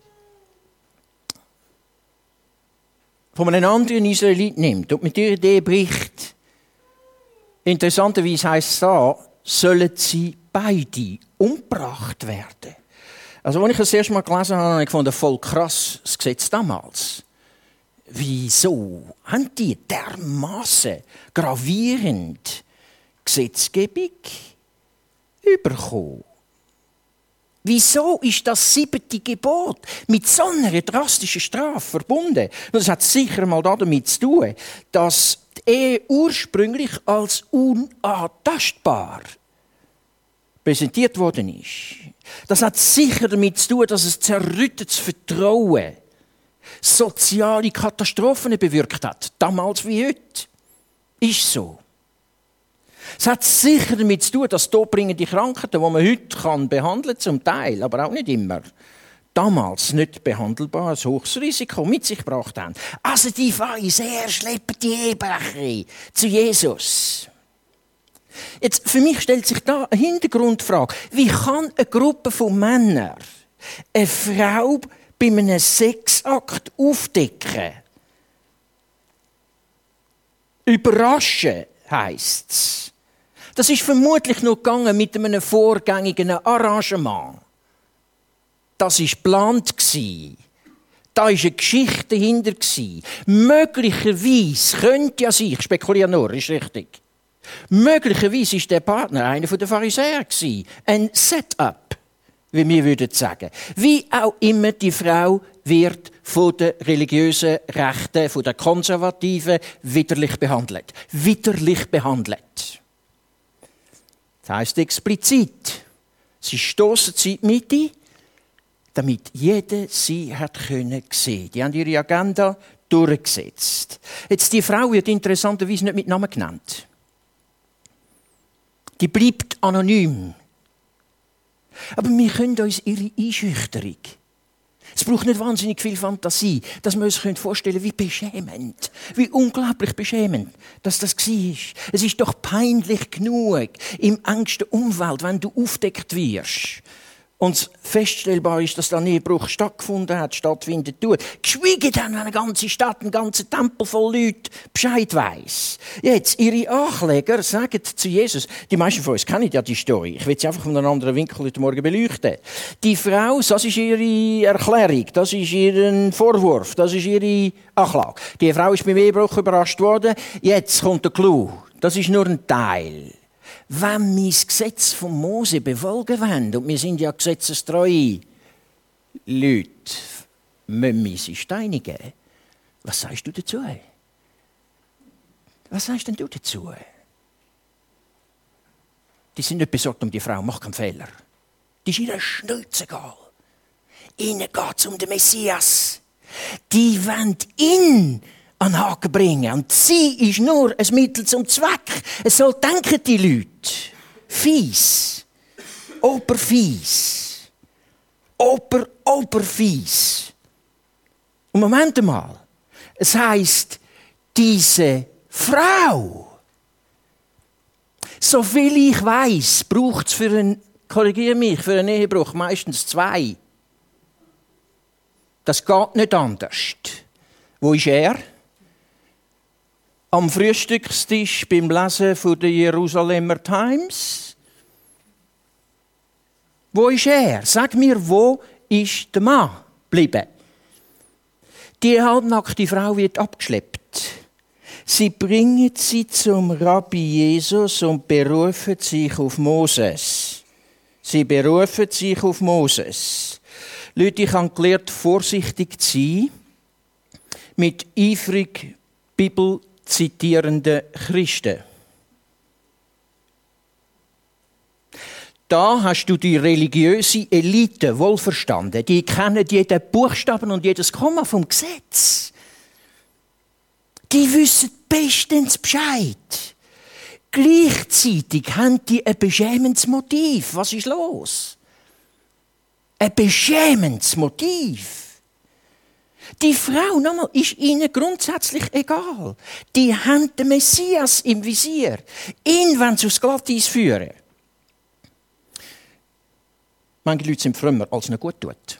von einem anderen Israelit nimmt und mit ihrer Idee bricht, interessanterweise heisst es da, sollen sie beide umgebracht werden. Also, als ich das erste Mal gelesen habe, habe ich gefunden, voll krass, das Gesetz damals. Wieso haben die dermassen gravierend Gesetzgebung bekommen? Wieso ist das 7. Gebot mit so einer drastischen Strafe verbunden? Und das hat sicher mal damit zu tun, dass die Ehe ursprünglich als unantastbar präsentiert worden ist. Das hat sicher damit zu tun, dass es zerrüttetes Vertrauen, soziale Katastrophen bewirkt hat. Damals wie heute. Ist so. Es hat sicher damit zu tun, dass todbringende Krankheiten, die man heute behandeln kann, zum Teil, aber auch nicht immer, damals nicht behandelbar, ein hohes Risiko mit sich gebracht haben. Also die Pharisäer schleppen die Ehebrecher zu Jesus. Jetzt, für mich stellt sich da eine Hintergrundfrage. Wie kann eine Gruppe von Männern eine Frau bei einem Sexakt aufdecken? Überraschen heisst es. Das ist vermutlich noch gegangen mit einem vorgängigen Arrangement. Das war geplant. Da war eine Geschichte dahinter. Möglicherweise könnte ja sein, ich spekuliere nur, ist richtig. Möglicherweise war der Partner einer der Pharisäer. Ein Setup, wie wir würden sagen. Wie auch immer, die Frau wird von den religiösen Rechten, von den Konservativen widerlich behandelt. Widerlich behandelt. Das heisst explizit, sie stossen sie in die Mitte, damit jeder sie hat sehen. Die haben ihre Agenda durchgesetzt. Jetzt, die Frau wird interessanterweise nicht mit Namen genannt. Die bleibt anonym. Aber wir können uns ihre Einschüchterung. Es braucht nicht wahnsinnig viel Fantasie, dass wir uns vorstellen können, wie beschämend, wie unglaublich beschämend, dass das war. Es ist doch peinlich genug im engsten Umfeld, wenn du aufdeckt wirst. Und feststellbar ist, dass der Ehebruch stattgefunden hat, stattfindet tut. Geschweige denn, wenn eine ganze Stadt, ein ganzer Tempel voll Leute Bescheid weiss. Jetzt, ihre Ankläger sagen zu Jesus, die meisten von uns kennen ja die Story, ich will sie einfach von einem anderen Winkel heute Morgen beleuchten. Die Frau, das ist ihre Erklärung, das ist ihr Vorwurf, das ist ihre Anklage. Die Frau ist beim Ehebruch überrascht worden, jetzt kommt der Clou. Das ist nur ein Teil. Wenn wir das Gesetz von Mose befolgen wollen, und wir sind ja gesetzestreue Leute, müssen wir sie steinigen. Was sagst du dazu? Was sagst denn du dazu? Die sind nicht besorgt um die Frau, mach keinen Fehler. Die ist ihnen schnurzegal. Ihnen geht es um den Messias. Die wollen ihn an den Haken bringen. Und sie ist nur ein Mittel zum Zweck. Es soll denken die Leute. Fies. Oberfies. Oberfies. Und Moment mal. Es heisst, diese Frau, soviel ich weiss, braucht es für einen Ehebruch meistens 2. Das geht nicht anders. Wo ist er? Am Frühstückstisch beim Lesen von der Jerusalemer Times? Wo ist er? Sag mir, wo ist der Mann geblieben? Die halbnackte Frau wird abgeschleppt. Sie bringen sie zum Rabbi Jesus und berufen sich auf Moses. Leute, ich habe gelernt, vorsichtig zu sein mit eifrig Bibel zitierenden Christen. Da hast du die religiöse Elite wohlverstanden. Die kennen jeden Buchstaben und jedes Komma vom Gesetz. Die wissen bestens Bescheid. Gleichzeitig haben die ein beschämendes Motiv. Was ist los? Ein beschämendes Motiv. Die Frau, nochmal, ist ihnen grundsätzlich egal. Die haben den Messias im Visier. Ihn wollen sie aufs Glatteis führen. Manche Leute sind frömmer, als ihnen gut tut.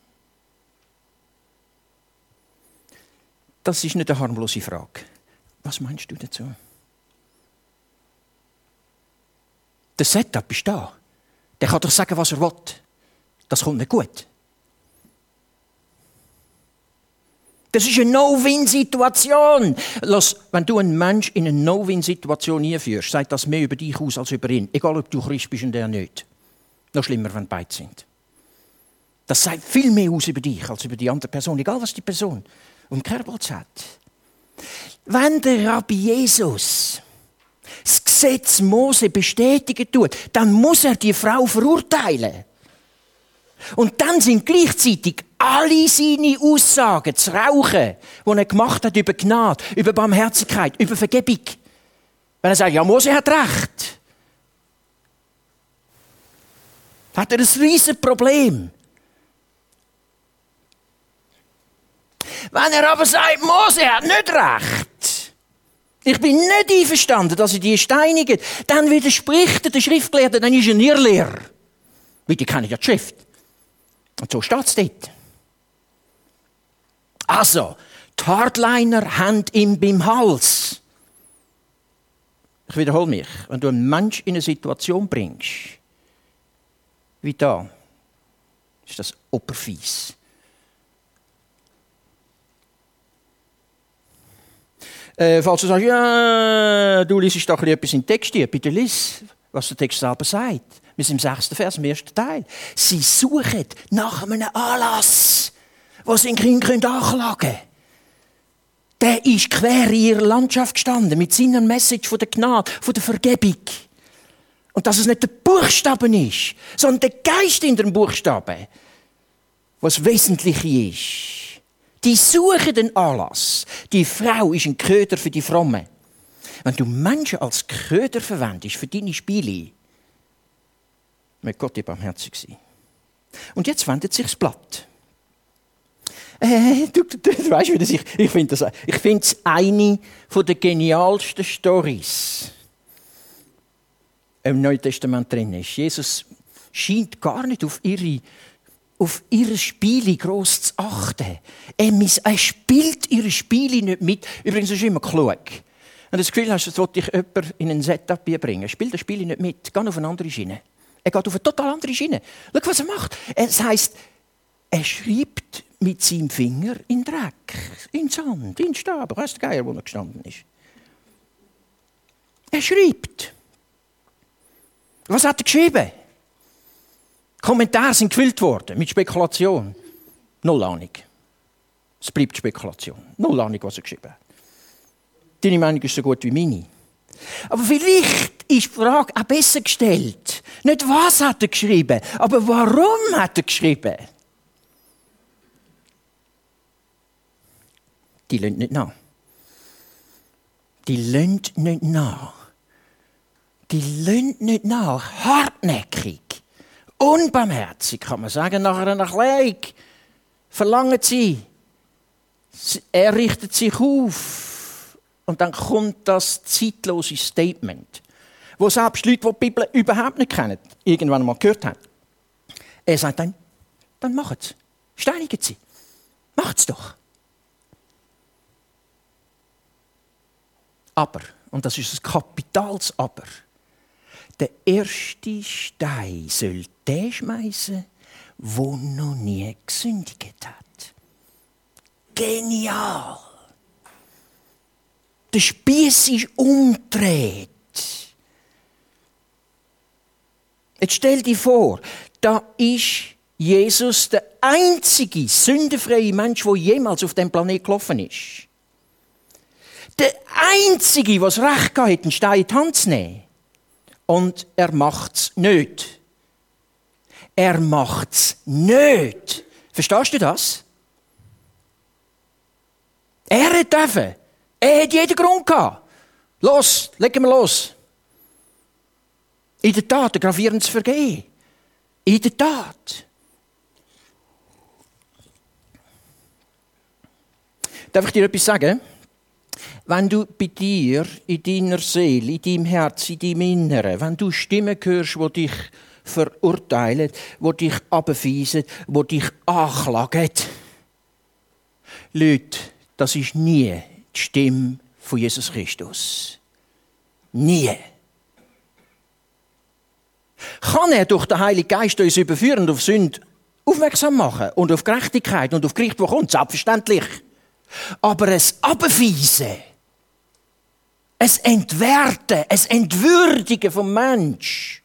Das ist nicht eine harmlose Frage. Was meinst du dazu? Der Setup ist da. Der kann doch sagen, was er will. Das kommt nicht gut. Das ist eine No-Win-Situation. Wenn du einen Menschen in eine No-Win-Situation einführst, sagt das mehr über dich aus als über ihn. Egal, ob du Christ bist und er nicht. Noch schlimmer, wenn beide sind. Das sagt viel mehr aus über dich als über die andere Person. Egal, was die Person um Kerbholz hat. Wenn der Rabbi Jesus das Gesetz Mose bestätigen tut, dann muss er die Frau verurteilen. Und dann sind gleichzeitig alle seine Aussagen zu rauchen, die er gemacht hat über Gnade, über Barmherzigkeit, über Vergebung. Wenn er sagt, ja, Mose hat recht, hat er ein riesiges Problem. Wenn er aber sagt, Mose hat nicht recht, ich bin nicht einverstanden, dass sie die steinigen, dann widerspricht er der Schriftgelehrte, dann ist er ein Irrlehrer. Weil die kennen ja die Schrift. Und so steht es dort. Also, die Hardliner haben ihn beim Hals. Ich wiederhole mich. Wenn du einen Menschen in eine Situation bringst, wie da, ist das oberfies. Falls du sagst, ja, du liest doch etwas in den Text hier, bitte lies, was der Text selber sagt. Wir sind im 6. Vers, im 1. Teil. Sie suchen nach einem Anlass, wo sie den Kind anklagen können. Der ist quer in ihrer Landschaft gestanden, mit seiner Message von der Gnade, von der Vergebung. Und dass es nicht der Buchstaben ist, sondern der Geist in dem Buchstaben, was Wesentliche ist. Die suchen den Anlass. Die Frau ist ein Köder für die Frommen. Wenn du Menschen als Köder verwendest für deine Spiele, möge Gott dir barmherzig sein. Und jetzt wendet sich das Blatt. Du weißt, wie das ich finde es eine der genialsten Storys im Neuen Testament drin ist. Jesus scheint gar nicht auf ihre Spiele gross zu achten. Er spielt ihre Spiele nicht mit. Übrigens, das ist immer klug. Wenn du das Gefühl hast, das wollte dich jemand in ein Setup bringen, spielt das Spiel nicht mit. Geh auf eine andere Schiene. Er geht auf eine total andere Schiene. Schau, was er macht. Es heisst, er schreibt mit seinem Finger in Dreck, in Sand, in Stab. Weißt du, Geier, wo er gestanden ist? Er schreibt. Was hat er geschrieben? Kommentare sind gefüllt worden mit Spekulation. Null Ahnung. Es bleibt Spekulation. Null Ahnung, was er geschrieben hat. Deine Meinung ist so gut wie meine. Aber vielleicht ist die Frage auch besser gestellt. Nicht, was hat er geschrieben, aber warum hat er geschrieben? Die lassen nicht nach. Die lassen nicht nach. Die lassen nicht nach. Hartnäckig. Unbarmherzig, kann man sagen, nach einer Erklärung. Verlangen sie. Er richtet sich auf. Und dann kommt das zeitlose Statement, wo selbst Leute, die die Bibel überhaupt nicht kennen, irgendwann mal gehört haben. Er sagt dann macht es. Steinigen sie. Macht es doch. Aber, und das ist ein kapitales Aber, der erste Stein soll der schmeißen, der noch nie gesündigt hat. Genial! Der Spieß ist umgedreht. Jetzt stell dir vor, da ist Jesus der einzige sündenfreie Mensch, der jemals auf dem Planeten gelaufen ist. Der einzige, der das Recht hatte, einen Stein in die Hand zu nehmen. Und er macht es nicht. Er macht es nicht. Verstehst du das? Er hat dürfen. Er hat jeden Grund gehabt. Los, legen wir los. In der Tat, ein gravierendes Vergehen. In der Tat. Darf ich dir etwas sagen? Wenn du bei dir, in deiner Seele, in deinem Herz, in deinem Inneren, wenn du Stimmen hörst, die dich verurteilen, die dich abweisen, die dich anklagen, Leute, das ist nie die Stimme von Jesus Christus. Nie. Kann er durch den Heiligen Geist uns überführen und auf Sünde aufmerksam machen und auf Gerechtigkeit und auf Gericht, wo kommt? Selbstverständlich. Aber es Abweisen, es Entwerten, es Entwürdigen vom Mensch,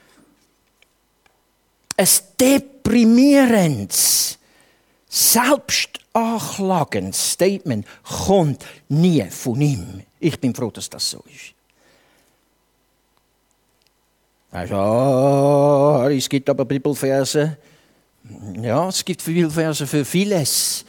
es deprimierendes, selbstanklagendes Statement kommt nie von ihm. Ich bin froh, dass das so ist. Also, es gibt aber Bibelverse. Ja, es gibt Bibelverse für vieles.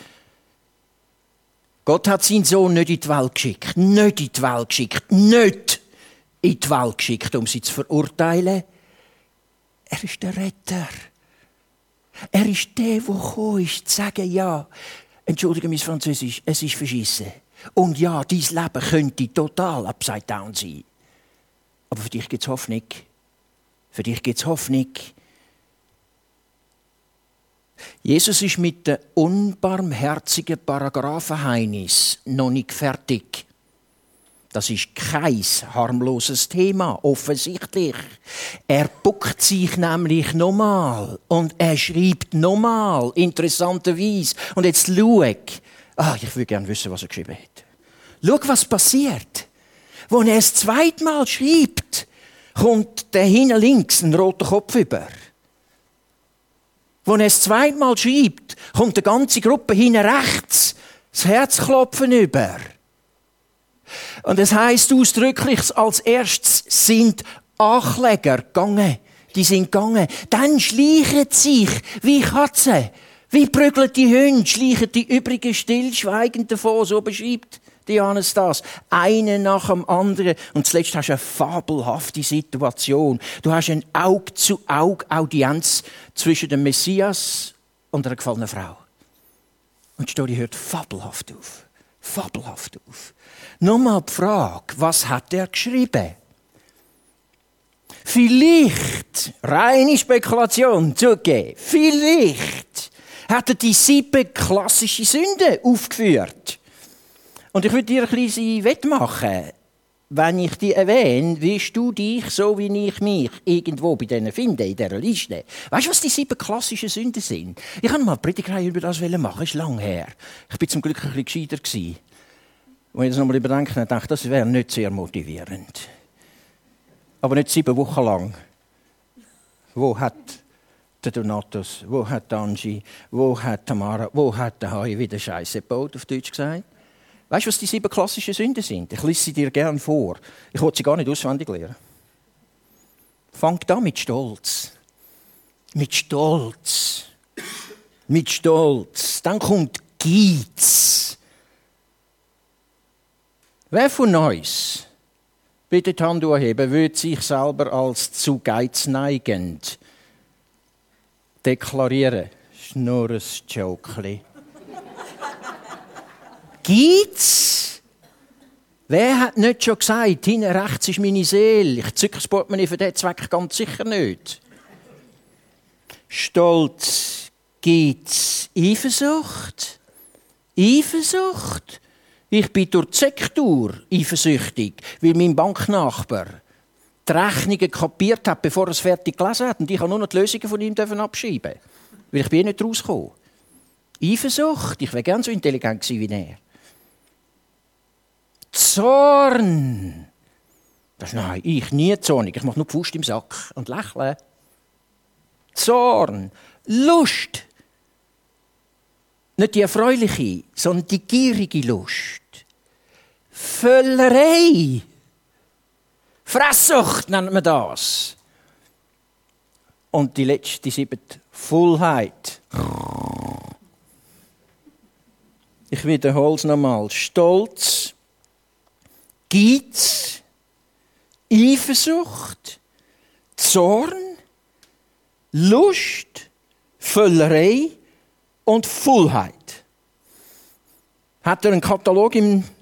Gott hat seinen Sohn nicht in die Welt geschickt. Nicht in die Welt geschickt. Nicht in die Welt geschickt, um sie zu verurteilen. Er ist der Retter. Er ist der gekommen ist, zu sagen, ja, entschuldige mein Französisch, es ist verschissen. Und ja, dein Leben könnte total upside down sein. Aber für dich gibt es Hoffnung. Für dich gibt es Hoffnung. Jesus ist mit den unbarmherzigen Paragraphenheinis noch nicht fertig. Das ist kein harmloses Thema, offensichtlich. Er buckt sich nämlich nochmal und er schreibt nochmal, interessanterweise. Und jetzt schau. Ich würde gerne wissen, was er geschrieben hat. Schau, was passiert. Als er das zweite Mal schreibt, kommt der hinten links einen roten Kopf über. Als er das zweite Mal schreibt, kommt die ganze Gruppe hinten rechts das Herzklopfen über. Und es heisst ausdrücklich, als erstes sind Ankläger gegangen. Die sind gegangen. Dann schleichen sich wie Katzen, wie prügelte Hunde, schleichen die übrigen stillschweigend davon, so beschreibt Johannes das. Eine nach dem anderen. Und zuletzt hast du eine fabelhafte Situation. Du hast eine Auge-zu-Auge-Audienz zwischen dem Messias und einer gefallenen Frau. Und die Story hört fabelhaft auf. Fabelhaft auf. Nochmal die Frage, was hat er geschrieben? Vielleicht, reine Spekulation zugegeben, vielleicht hat er die 7 klassischen Sünden aufgeführt. Und ich würde dir ein kleines Wett machen. Wenn ich die erwähne, wirst du dich, so wie ich mich, irgendwo bei denen finde, in dieser Liste. Weißt du, was die 7 klassischen Sünden sind? Ich wollte mal eine Predigtreihe über das machen, das ist lange her. Ich war zum Glück ein bisschen gescheiter gewesen. Als ich das nochmal überdenke, dachte ich, das wäre nicht sehr motivierend. Aber nicht 7 Wochen lang. Wo hat der Donatus, wo hat die Angie, wo hat Tamara, wo hat der Hai wieder Scheiße gebaut, auf Deutsch gesagt? Weißt du, was die 7 klassischen Sünden sind? Ich lese sie dir gerne vor. Ich will sie gar nicht auswendig lernen. Fangt an mit Stolz. Mit Stolz. Mit Stolz. Dann kommt Geiz. Wer von uns, bitte die Hand anheben, würde sich selber als zu geizneigend deklarieren? Das ist nur ein Jokeli. Geiz? Wer hat nicht schon gesagt, hinten rechts ist meine Seele? Ich zücke das Portemonnaie für diesen Zweck ganz sicher nicht. Stolz, Geiz, Eifersucht? Eifersucht? Ich bin durch die Sektor eifersüchtig, weil mein Banknachbar die Rechnungen kapiert hat, bevor er es fertig gelesen hat. Und ich habe nur noch die Lösungen von ihm abschreiben. Weil ich bin nicht rausgekommen. Eifersucht? Ich wäre gerne so intelligent gewesen wie er. Zorn. Nein, ich nie zornig. Ich mache nur die Faust im Sack und lächle. Zorn. Lust. Nicht die erfreuliche, sondern die gierige Lust. Völlerei. Fresssucht nennt man das. Und die letzte, die 7. Faulheit. Ich wiederhole es nochmal. Stolz, Geiz, Eifersucht, Zorn, Lust, Völlerei und Faulheit. Hat er einen Katalog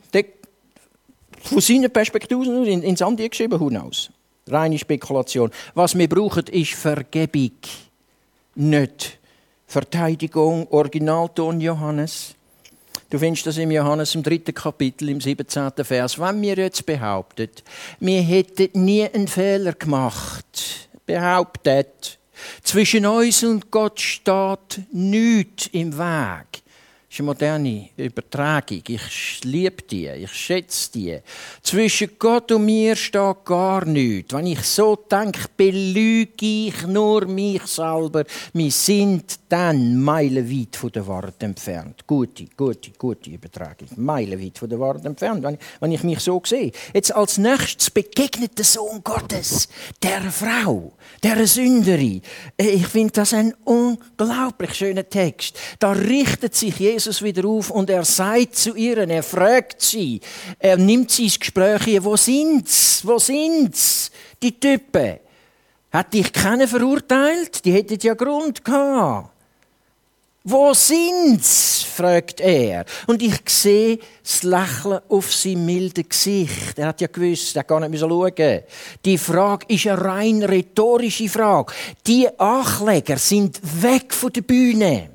von seiner Perspektive ins Andi geschrieben? Who knows? Reine Spekulation. Was wir brauchen, ist Vergebung. Nicht Verteidigung. Originalton Johannes. Du findest das im Johannes im 3. Kapitel, im 17. Vers. Wenn wir jetzt behaupten, wir hätten nie einen Fehler gemacht, behauptet, zwischen uns und Gott steht nichts im Weg. Das ist eine moderne Übertragung. Ich liebe die, ich schätze die. Zwischen Gott und mir steht gar nichts. Wenn ich so denke, belüge ich nur mich selber. Wir sind dann meilenweit von der Wahrheit entfernt. Gute Übertragung. Meilenweit von der Wahrheit entfernt, wenn ich mich so sehe. Jetzt als nächstes begegnet der Sohn Gottes der Frau, der Sünderin. Ich finde das ein unglaublich schöner Text. Da richtet sich Jesus wieder auf und er sagt zu ihr, er fragt sie, er nimmt sie ins Gespräch hier, wo sind's, die Typen? Hat dich keiner verurteilt? Die hätten ja Grund gehabt. Wo sind's? Fragt er. Und ich sehe das Lächeln auf seinem milden Gesicht. Er hat ja gewusst, er kann nicht schauen. Die Frage ist eine rein rhetorische Frage. Die Ankläger sind weg von der Bühne.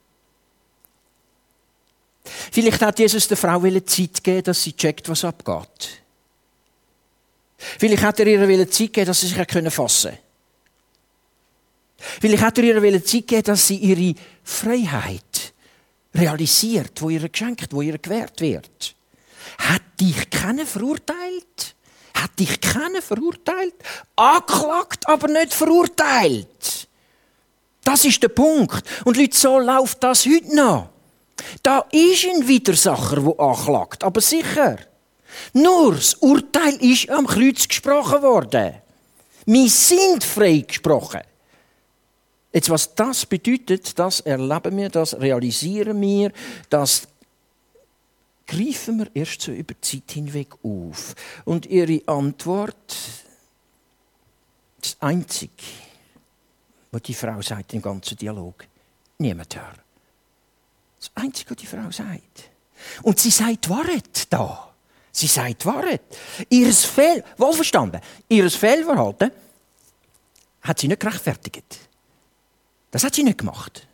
Vielleicht hat Jesus der Frau Zeit geben, dass sie checkt, was abgeht. Vielleicht hat er ihr Zeit geben, dass sie sich fassen konnte. Vielleicht hat er ihr Zeit geben, dass sie ihre Freiheit realisiert, die ihr geschenkt, die ihr gewährt wird. Hat dich keiner verurteilt? hat dich keiner verurteilt, angeklagt, aber nicht verurteilt. Das ist der Punkt. Und Leute, so läuft das heute noch. Da ist ein Widersacher, der anklagt, aber sicher. Nur das Urteil ist am Kreuz gesprochen worden. Wir sind freigesprochen. Jetzt, was das bedeutet, das erleben wir, das realisieren wir, das greifen wir erst so über die Zeit hinweg auf. Und ihre Antwort, das Einzige, was die Frau sagt im ganzen Dialog, niemand hört. Das Einzige, was die Frau sagt. Und sie sagt Wahrheit da. Sie sagt Wahrheit. Wohlverstanden, ihr Fehlverhalten hat sie nicht gerechtfertigt. Das hat sie nicht gemacht.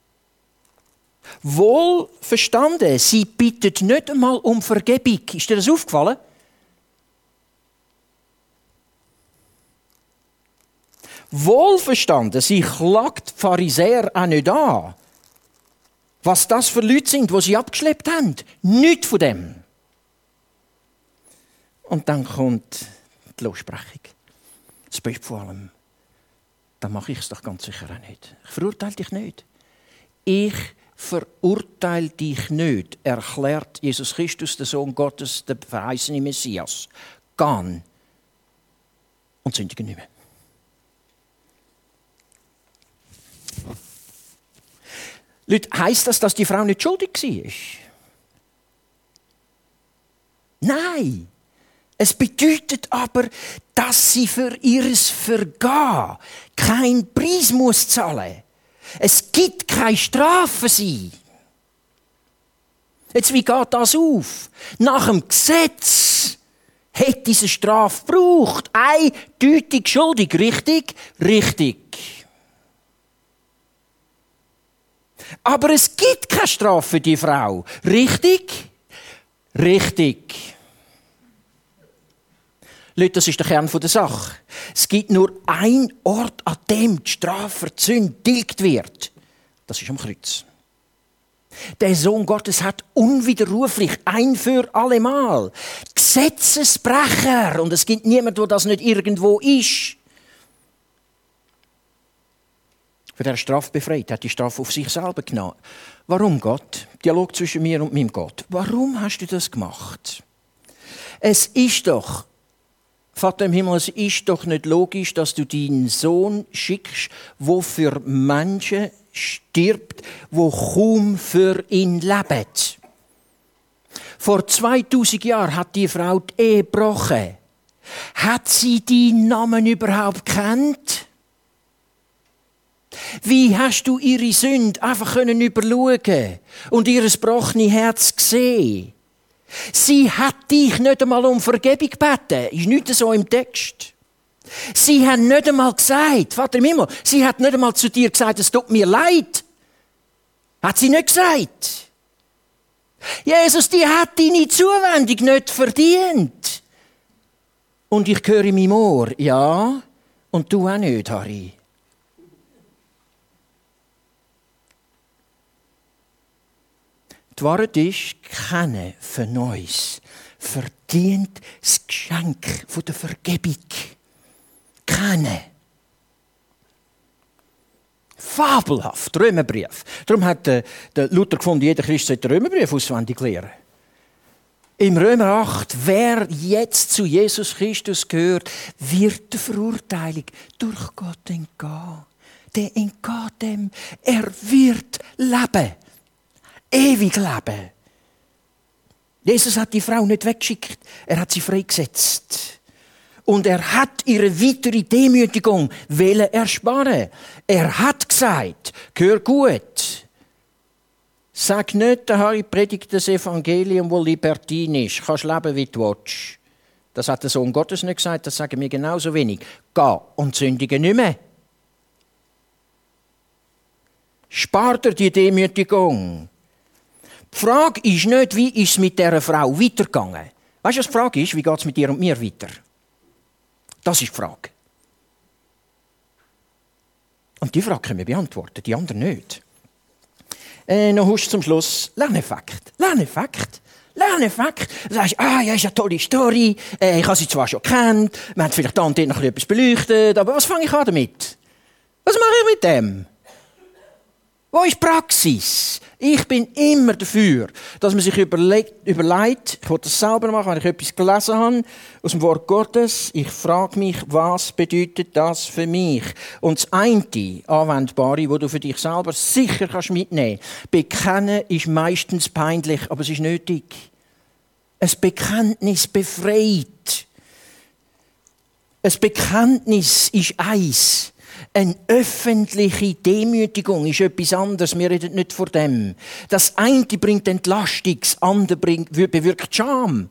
Wohlverstanden, sie bittet nicht einmal um Vergebung. Ist dir das aufgefallen? Wohlverstanden, sie klagt die Pharisäer auch nicht an. Was das für Leute sind, die sie abgeschleppt haben. Nichts von dem. Und dann kommt die Lossprechung. Das Beste vor allem. Dann mache ich es doch ganz sicher auch nicht. Ich verurteile dich nicht. Ich verurteile dich nicht, erklärt Jesus Christus, der Sohn Gottes, der verheißene Messias. Geh und sündige nicht mehr. Leute, heisst das, dass die Frau nicht schuldig war? Nein. Es bedeutet aber, dass sie für ihres Vergehen keinen Preis muss zahlen. Es gibt keine Strafe für sie. Jetzt, wie geht das auf? Nach dem Gesetz hätte diese Strafe gebraucht. Eindeutig schuldig. Richtig? Richtig. Aber es gibt keine Strafe für die Frau. Richtig? Richtig. Leute, das ist der Kern der Sache. Es gibt nur einen Ort, an dem die Strafe für die Sünde tilgt wird. Das ist am Kreuz. Der Sohn Gottes hat unwiderruflich ein für allemal Gesetzesbrecher. Und es gibt niemanden, der das nicht irgendwo ist. Für der Strafe befreit, hat die Strafe auf sich selber genommen. Warum, Gott? Dialog zwischen mir und meinem Gott. Warum hast du das gemacht? Es ist doch, Vater im Himmel, es ist doch nicht logisch, dass du deinen Sohn schickst, der für Menschen stirbt, die kaum für ihn leben. Vor 2000 Jahren hat die Frau die Ehe gebrochen. Hat sie deinen Namen überhaupt gekannt? Wie hast du ihre Sünde einfach überschauen und ihr gebrochenes Herz gesehen? Sie hat dich nicht einmal um Vergebung gebeten. Ist nicht so im Text. Sie hat nicht einmal gesagt, Vater im Himmel, sie hat nicht einmal zu dir gesagt, es tut mir leid. Hat sie nicht gesagt. Jesus, die hat deine Zuwendung nicht verdient. Und ich höre in meinem Ohr, ja, und du auch nicht, Harry. Die Wahrheit ist, keiner von uns verdient das Geschenk der Vergebung. Keiner. Fabelhaft, Römerbrief. Darum hat der Luther gefunden, jeder Christ sollte den Römerbrief auswendig lernen. Im Römer 8, wer jetzt zu Jesus Christus gehört, wird der Verurteilung durch Gott entgehen. Der entgeht dem, er wird leben. Ewig leben. Jesus hat die Frau nicht weggeschickt, er hat sie freigesetzt. Und er hat ihre weitere Demütigung ersparen. Er hat gesagt, hör gut, sag nicht, der Harry predigt das Evangelium, das libertin ist. Kannst leben, wie du willst. Das hat der Sohn Gottes nicht gesagt, das sagen wir genauso wenig. Geh und sündige nicht mehr. Spar dir die Demütigung. Die Frage ist nicht, wie ist es mit dieser Frau weitergegangen. Weißt du, was die Frage ist? Wie geht es mit dir und mir weiter? Das ist die Frage. Und die Frage können wir beantworten, die anderen nicht. Noch husch zum Schluss. Lerneffekt. Lerneffekt. Lerneffekt. Du sagst, ja, ist eine tolle Story, ich habe sie zwar schon gekannt, wir haben vielleicht da und dort noch etwas beleuchtet, aber was fange ich an damit? Was mache ich mit dem? Wo ist Praxis? Ich bin immer dafür, dass man sich überlegt, ich will das selber machen, wenn ich etwas gelesen habe aus dem Wort Gottes. Ich frage mich, was bedeutet das für mich? Und das eine Anwendbare, das du für dich selber sicher mitnehmen kannst, bekennen ist meistens peinlich, aber es ist nötig. Ein Bekenntnis befreit. Ein Bekenntnis ist eins. Eine öffentliche Demütigung ist etwas anderes. Wir reden nicht von dem. Das eine bringt Entlastung, das andere bewirkt Scham.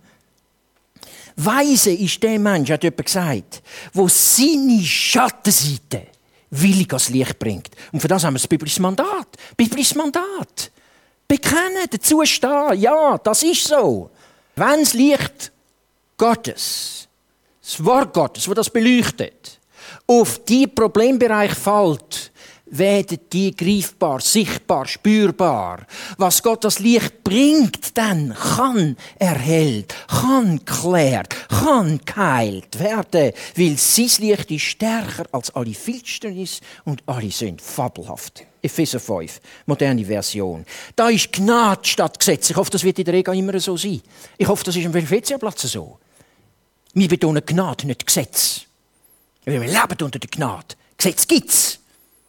Weise ist der Mensch, hat jemand gesagt, der seine Schattenseite willig ans Licht bringt. Und für das haben wir das biblische Mandat. Biblisches Mandat. Bekennen, dazu stehen. Ja, das ist so. Wenn das Licht Gottes, das Wort Gottes, das das beleuchtet, auf die Problembereich fällt, werden die greifbar, sichtbar, spürbar. Was Gott das Licht bringt, dann kann erhellt, kann klärt, kann geheilt werden, weil sein Licht ist stärker als alle Finsternis und alle sind fabelhaft. Epheser 5, moderne Version. Da ist Gnade statt Gesetz. Ich hoffe, das wird in der Rega immer so sein. Ich hoffe, das ist am Helvetiaplatz so. Wir betonen Gnade, nicht Gesetz. Wir leben unter der Gnade. Gesetz gibt's.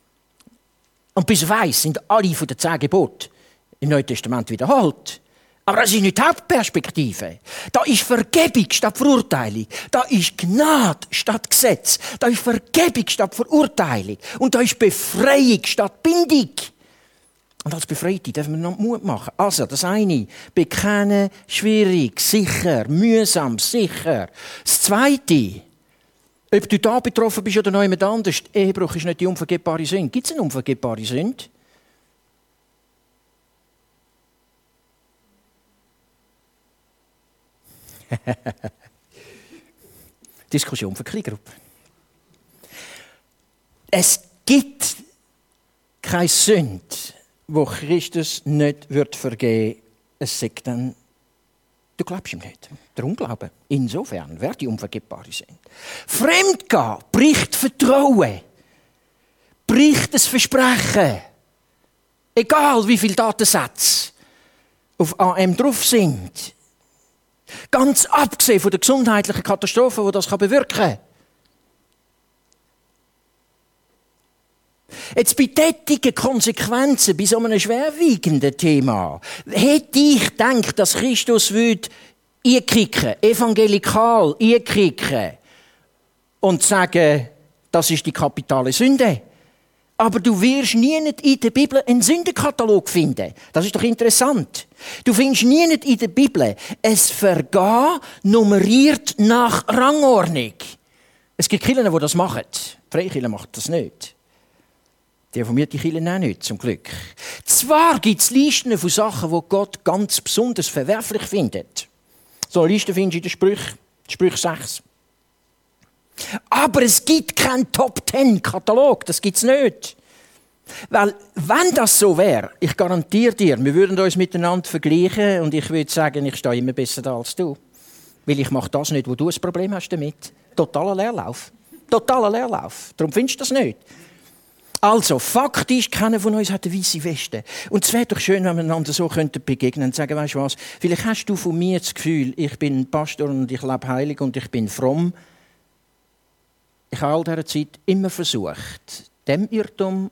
Und bis auf eins sind alle von den 10 Geboten im Neuen Testament wiederholt. Aber das ist nicht die Hauptperspektive. Da ist Vergebung statt Verurteilung. Da ist Gnade statt Gesetz. Da ist Vergebung statt Verurteilung. Und da ist Befreiung statt Bindung. Und als Befreite dürfen wir noch Mut machen. Also, das eine, bekennen, schwierig, sicher, mühsam, sicher. Das zweite, ob du da betroffen bist oder noch jemand anders, Ehebruch ist nicht die unvergebbare Sünde. Gibt es eine unvergebbare Sünde? Diskussion für Kleingruppe. Es gibt keine Sünde, wo Christus nicht vergeben wird. Es sagt dann, du glaubst ihm nicht. Der Unglauben. Insofern, wer die Unvergebbare sind. Fremdgehen bricht Vertrauen. Bricht das Versprechen. Egal wie viele Datensätze auf AM drauf sind. Ganz abgesehen von der gesundheitlichen Katastrophe, die das bewirken kann. Jetzt bei tätigen Konsequenzen, bei so einem schwerwiegenden Thema, hätte ich gedacht, dass Christus einkicken, evangelikal einkicken und sagen, das ist die kapitale Sünde. Aber du wirst nie in der Bibel einen Sündenkatalog finden. Das ist doch interessant. Du findest nie in der Bibel ein Vergehen nummeriert nach Rangordnung. Es gibt Kirchen, die das machen. Die Freikirche macht das nicht. Die reformierte Kirche auch nicht, zum Glück. Zwar gibt es Listen von Sachen, die Gott ganz besonders verwerflich findet. So eine Liste findest du in den Sprüchen, Sprüche 6. Aber es gibt keinen Top-10-Katalog, das gibt es nicht. Weil, wenn das so wäre, ich garantiere dir, wir würden uns miteinander vergleichen und ich würde sagen, ich stehe immer besser da als du. Weil ich mache das nicht, wo du ein Problem hast damit. Totaler Leerlauf. Totaler Leerlauf. Darum findest du das nicht. Also, faktisch, keiner von uns hat eine weisse Weste. Und es wäre doch schön, wenn wir einander so begegnen könnten und sagen, weißt du was, vielleicht hast du von mir das Gefühl, ich bin Pastor und ich lebe heilig und ich bin fromm. Ich habe all dieser Zeit immer versucht, dem Irrtum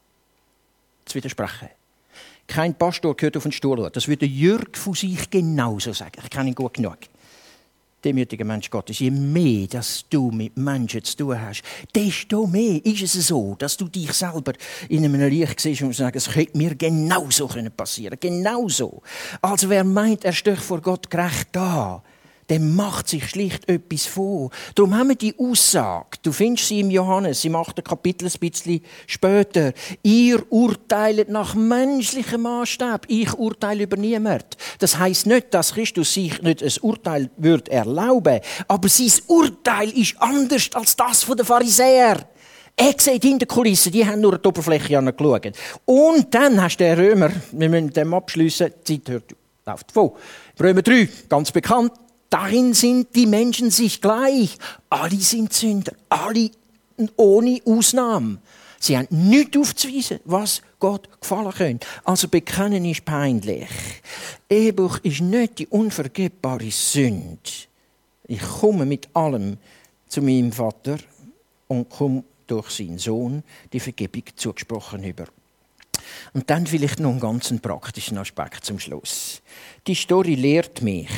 zu widersprechen. Kein Pastor gehört auf den Stuhl. Das würde Jürg von sich genauso sagen. Ich kenne ihn gut genug. Demütiger Mensch Gottes, je mehr, dass du mit Menschen zu tun hast, desto mehr ist es so, dass du dich selber in einem Licht siehst und sagst, es könnte mir genauso passieren. Genauso. Also wer meint, er steht vor Gott gerecht da, der macht sich schlicht etwas vor. Darum haben wir die Aussage, du findest sie im Johannes, im 8. Kapitel ein bisschen später. Ihr urteilt nach menschlichem Maßstab, ich urteile über niemand. Das heisst nicht, dass Christus sich nicht ein Urteil würde erlauben, aber sein Urteil ist anders als das der Pharisäer. Er sieht hinter den Kulissen, die haben nur die Oberfläche angeschaut. Und dann hast du den Römer, wir müssen dem abschliessen, die Zeit hört läuft davon. Römer 3, ganz bekannt. Darin sind die Menschen sich gleich. Alle sind Sünder. Alle ohne Ausnahme. Sie haben nichts aufzuweisen, was Gott gefallen könnte. Also bekennen ist peinlich. Ehebruch ist nicht die unvergebbare Sünde. Ich komme mit allem zu meinem Vater und komme durch seinen Sohn die Vergebung zugesprochen über. Und dann vielleicht noch einen ganz praktischen Aspekt zum Schluss. Die Story lehrt mich,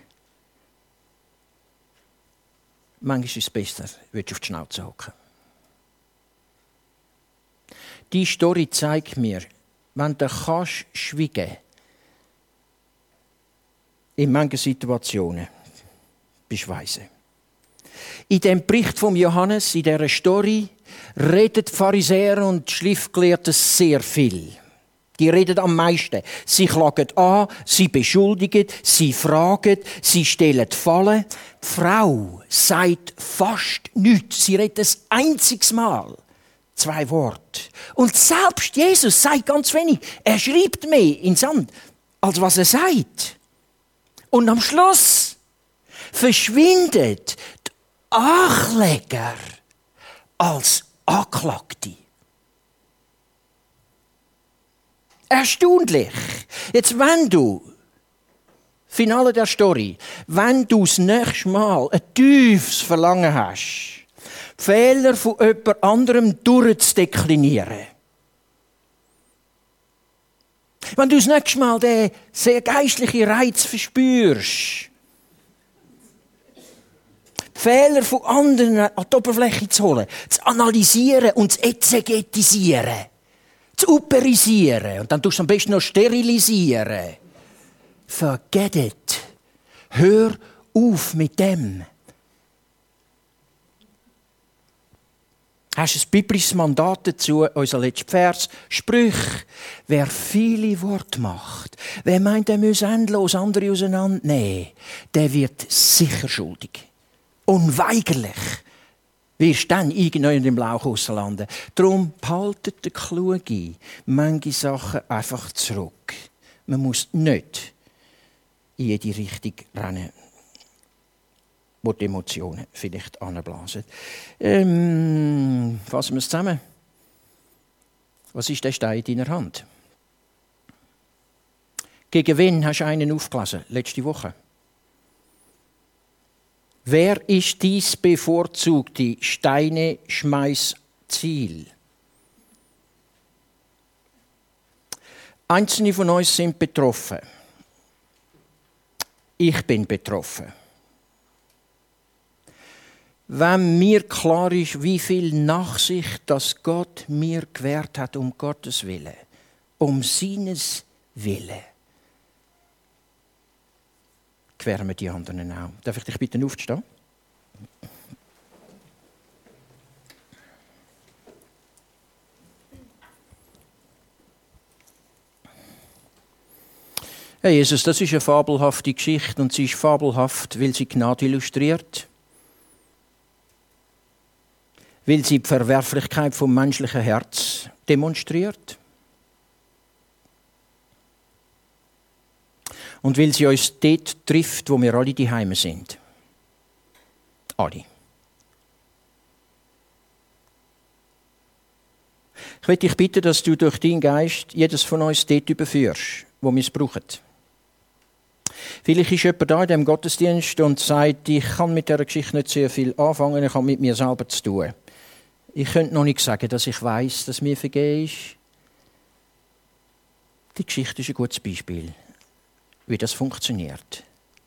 manchmal ist es besser, willst du auf die Schnauze hocken. Die Story zeigt mir, wenn du kannst schweigen, in manchen Situationen, bist du weise. In dem Bericht von Johannes, in dieser Story, reden die Pharisäer und die Schriftgelehrten sehr viel. Die reden am meisten. Sie klagen an, sie beschuldigen, sie fragen, sie stellen Fallen. Die Frau sagt fast nichts. Sie redet ein einziges Mal 2 Worte. Und selbst Jesus sagt ganz wenig. Er schreibt mehr in Sand, als was er sagt. Und am Schluss verschwindet die Ankläger als Anklagte. Erstaunlich. Jetzt, wenn du, Finale der Story, wenn du das nächste Mal ein tiefes Verlangen hast, die Fehler von jemand anderem durchzudeklinieren, wenn du das nächste Mal den sehr geistlichen Reiz verspürst, die Fehler von anderen an die Oberfläche zu holen, zu analysieren und zu exegetisieren, zu operisieren und dann tust du am besten noch sterilisieren. Forget it. Hör auf mit dem. Hast du ein biblisches Mandat dazu? Unser letzter Vers. Sprüche. Wer viele Worte macht, wer meint, er müsse endlos andere auseinandernehmen, der wird sicher schuldig. Unweigerlich wirst du dann irgendwann im Lauch landen. Darum behaltet der Kluge manche Sachen einfach zurück. Man muss nicht in jede Richtung rennen, wo die Emotionen vielleicht anblasen. Fassen wir es zusammen. Was ist der Stein in deiner Hand? Gegen wen hast du einen aufgelesen letzte Woche? Wer ist dies bevorzugte Steine-Schmeiß-Ziel? Einzelne von uns sind betroffen. Ich bin betroffen. Wenn mir klar ist, wie viel Nachsicht das Gott mir gewährt hat, um Gottes Willen, um seines Willen, gewähren wir die anderen auch. Darf ich dich bitten aufzustehen? Herr Jesus, das ist eine fabelhafte Geschichte und sie ist fabelhaft, weil sie Gnade illustriert, weil sie die Verwerflichkeit vom menschlichen Herz demonstriert und weil sie uns dort trifft, wo wir alle daheim sind. Alle. Ich möchte dich bitten, dass du durch deinen Geist jedes von uns dort überführst, wo wir es brauchen. Vielleicht ist jemand da in diesem Gottesdienst und sagt, ich kann mit dieser Geschichte nicht sehr viel anfangen, ich habe mit mir selber zu tun. Ich könnte noch nicht sagen, dass ich weiss, dass mir vergeben ist. Die Geschichte ist ein gutes Beispiel, wie das funktioniert.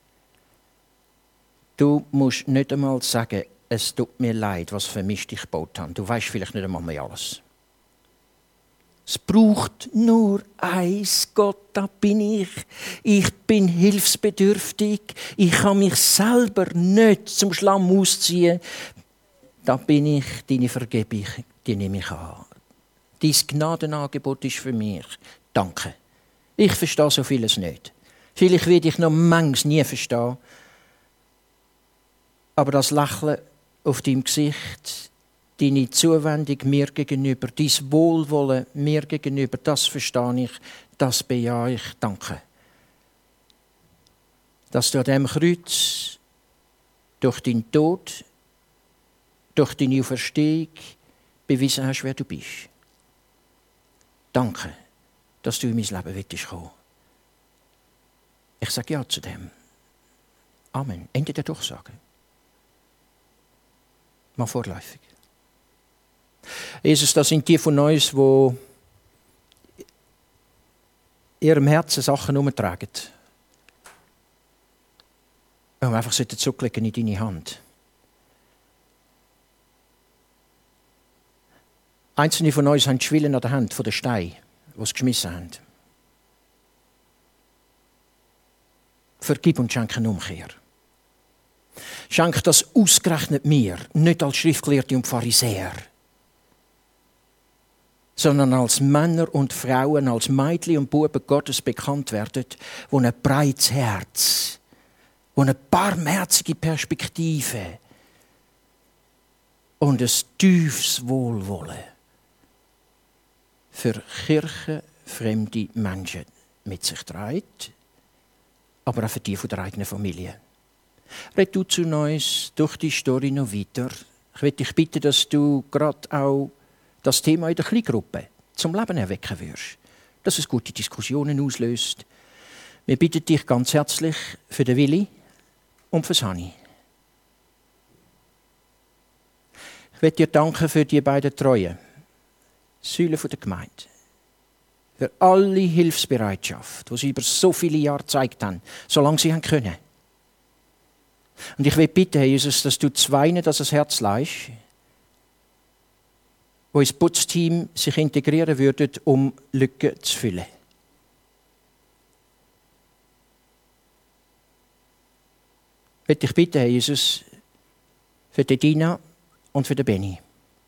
Du musst nicht einmal sagen, es tut mir leid, was für Mist ich gebaut habe. Du weißt vielleicht nicht einmal mehr alles. Es braucht nur eins, Gott, da bin ich. Ich bin hilfsbedürftig. Ich kann mich selber nicht zum Schlamm ausziehen. Da bin ich, deine Vergebung, die nehme ich an. Dein Gnadenangebot ist für mich. Danke. Ich verstehe so vieles nicht. Vielleicht werde ich noch manches nie verstehen. Aber das Lächeln auf deinem Gesicht, deine Zuwendung mir gegenüber, dein Wohlwollen mir gegenüber, das verstehe ich, das bejahe ich. Danke. dass du an diesem Kreuz durch deinen Tod, durch deine Auferstehung bewiesen hast, wer du bist. Danke, dass du in mein Leben willst kommen. Ich sage ja zu dem. Amen. Ende der Durchsage. Mal vorläufig. Jesus, das sind die von uns, die in ihrem Herzen Sachen umtragen. Und einfach zurücklegen in deine Hand. Einzelne von uns haben die Schwillen an der Hand von den Steinen, die sie geschmissen haben. Vergib und schenke eine Umkehr. Schenk das ausgerechnet mir, nicht als Schriftgelehrte und Pharisäer, sondern als Männer und Frauen, als Mädchen und Buben Gottes bekannt werden, die ein breites Herz, die eine barmherzige Perspektive und ein tiefes Wohlwollen für kirchenfremde Menschen mit sich trägt, aber auch für die von der eigenen Familie. Red du zu uns durch die Story noch weiter. Ich möchte dich bitten, dass du gerade auch das Thema in der Kleingruppe zum Leben erwecken wirst. Dass es gute Diskussionen auslöst. Wir bitten dich ganz herzlich für den Willi und für Hani. Ich möchte dir danken für die beiden Treuen, Säulen der Gemeinde. Für alle Hilfsbereitschaft, die sie über so viele Jahre gezeigt haben, solange sie können. Und ich will bitten, Herr Jesus, dass du zweien das ans Herz leihst, wo ins Putzteam sich integrieren würden, um Lücken zu füllen. Ich will dich bitten, Herr Jesus, für die Dina und für den Benny.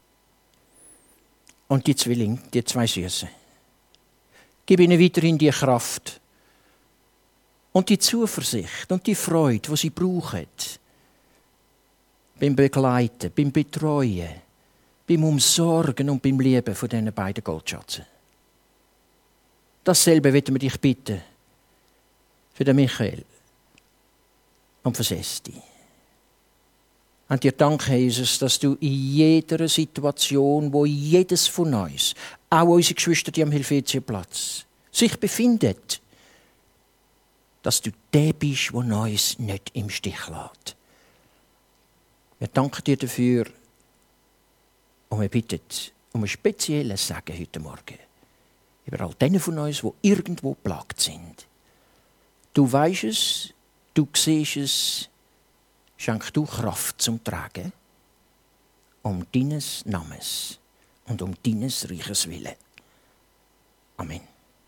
Und die Zwillinge, die zwei Süßen. Gib ihnen weiterhin die Kraft und die Zuversicht und die Freude, die sie brauchen. Beim Begleiten, beim Betreuen, beim Umsorgen und beim Lieben von diesen beiden Goldschatzen. Dasselbe wollen wir dich bitten für den Michael und für Sesti. Und dir danke, Jesus, dass du in jeder Situation, wo jedes von uns, auch unsere Geschwister, die am Helvetiaplatz, sich befindet, dass du der bist, der uns nicht im Stich lässt. Wir danken dir dafür und wir bitten um einen speziellen Segen heute Morgen über all denen von uns, die irgendwo geplagt sind. Du weisst es, du siehst es, schenk du Kraft zum Tragen, um deines Namens und um deines Reiches Willen. Amen.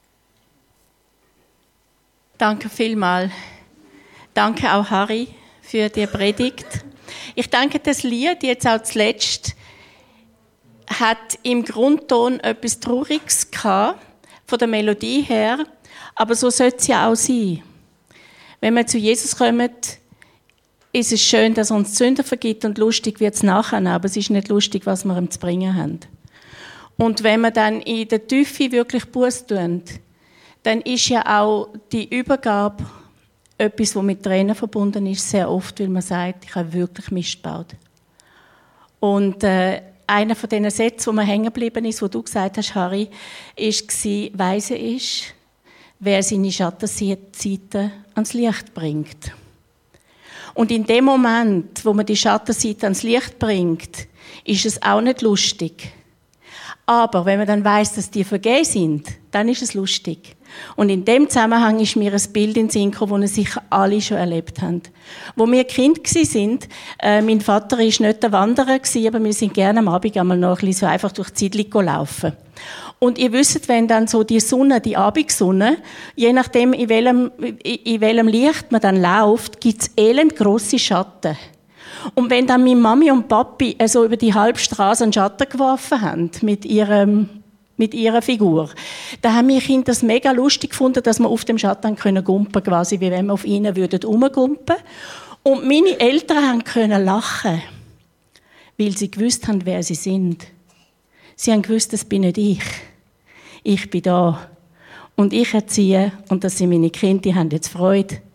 Danke vielmals. Danke auch Harry für die Predigt. Ich denke, das Lied jetzt auch zuletzt hat im Grundton etwas Trauriges gehabt, von der Melodie her, aber so sollte es ja auch sein. Wenn wir zu Jesus kommen, ist es schön, dass er uns die Sünden vergibt und lustig wird es nachher, aber es ist nicht lustig, was wir ihm zu bringen haben. Und wenn wir dann in der Tiefe wirklich Buße tun, dann ist ja auch die Übergabe etwas, was mit Tränen verbunden ist, sehr oft, weil man sagt, ich habe wirklich Mist gebaut. Und einer von diesen Sätzen, wo mir hängen geblieben ist, wo du gesagt hast, Harry, war, weise ist, wer seine Schattenseiten ans Licht bringt. Und in dem Moment, wo man die Schattenseite ans Licht bringt, ist es auch nicht lustig. Aber wenn man dann weiss, dass die vergeben sind, dann ist es lustig. Und in dem Zusammenhang ist mir ein Bild in den Sinn gekommen, das sicher alle schon erlebt haben. Wo wir Kind waren, mein Vater war nicht der Wanderer, aber wir sind gerne am Abend einmal noch ein bisschen so einfach durch die Siedlung laufen. Und ihr wisst, wenn dann so die Sonne, die Abendsonne, je nachdem, in welchem Licht man dann läuft, gibt es elend grosse Schatten. Und wenn dann meine Mami und Papi also über die halbe Straße einen Schatten geworfen haben mit ihrer Figur, da haben wir Kinder das mega lustig gefunden, dass wir auf dem Schatten können gumpen, quasi wie wenn wir auf ihnen rumgumpen. Und meine Eltern können lachen, weil sie gewusst haben, wer sie sind. Sie haben gewusst, das bin nicht ich. Ich bin da. Und ich erziehe, und das sind meine Kinder, die haben jetzt Freude.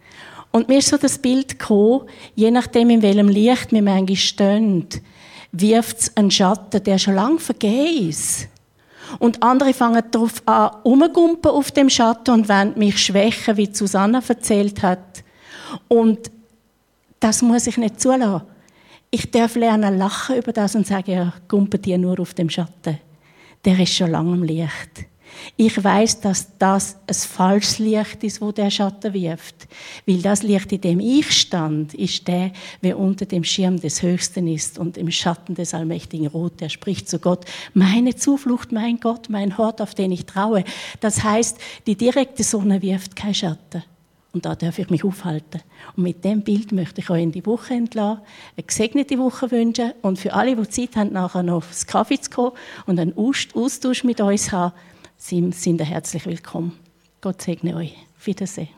Und mir ist so das Bild gekommen, je nachdem, in welchem Licht wir manchmal stehen, wirft es einen Schatten, der schon lange vergeben ist. Und andere fangen darauf an, rumzugumpen auf dem Schatten und wollen mich schwächen, wie Susanna erzählt hat. Und das muss ich nicht zulassen. Ich darf lernen, lachen über das und sagen, ja, gumpen die nur auf dem Schatten. Der ist schon lange im Licht. Ich weiss, dass das ein falsches Licht ist, wo der Schatten wirft. Weil das Licht, in dem ich stand, ist der, wer unter dem Schirm des Höchsten ist und im Schatten des allmächtigen Rot. Der spricht zu Gott, meine Zuflucht, mein Gott, mein Hort, auf den ich traue. Das heisst, die direkte Sonne wirft keinen Schatten. Und da darf ich mich aufhalten. Und mit dem Bild möchte ich euch in die Woche entlassen, eine gesegnete Woche wünschen und für alle, die Zeit haben, nachher noch aufs Kaffee zu kommen und einen Austausch mit uns haben, sind herzlich willkommen. Gott segne euch. Auf Wiedersehen.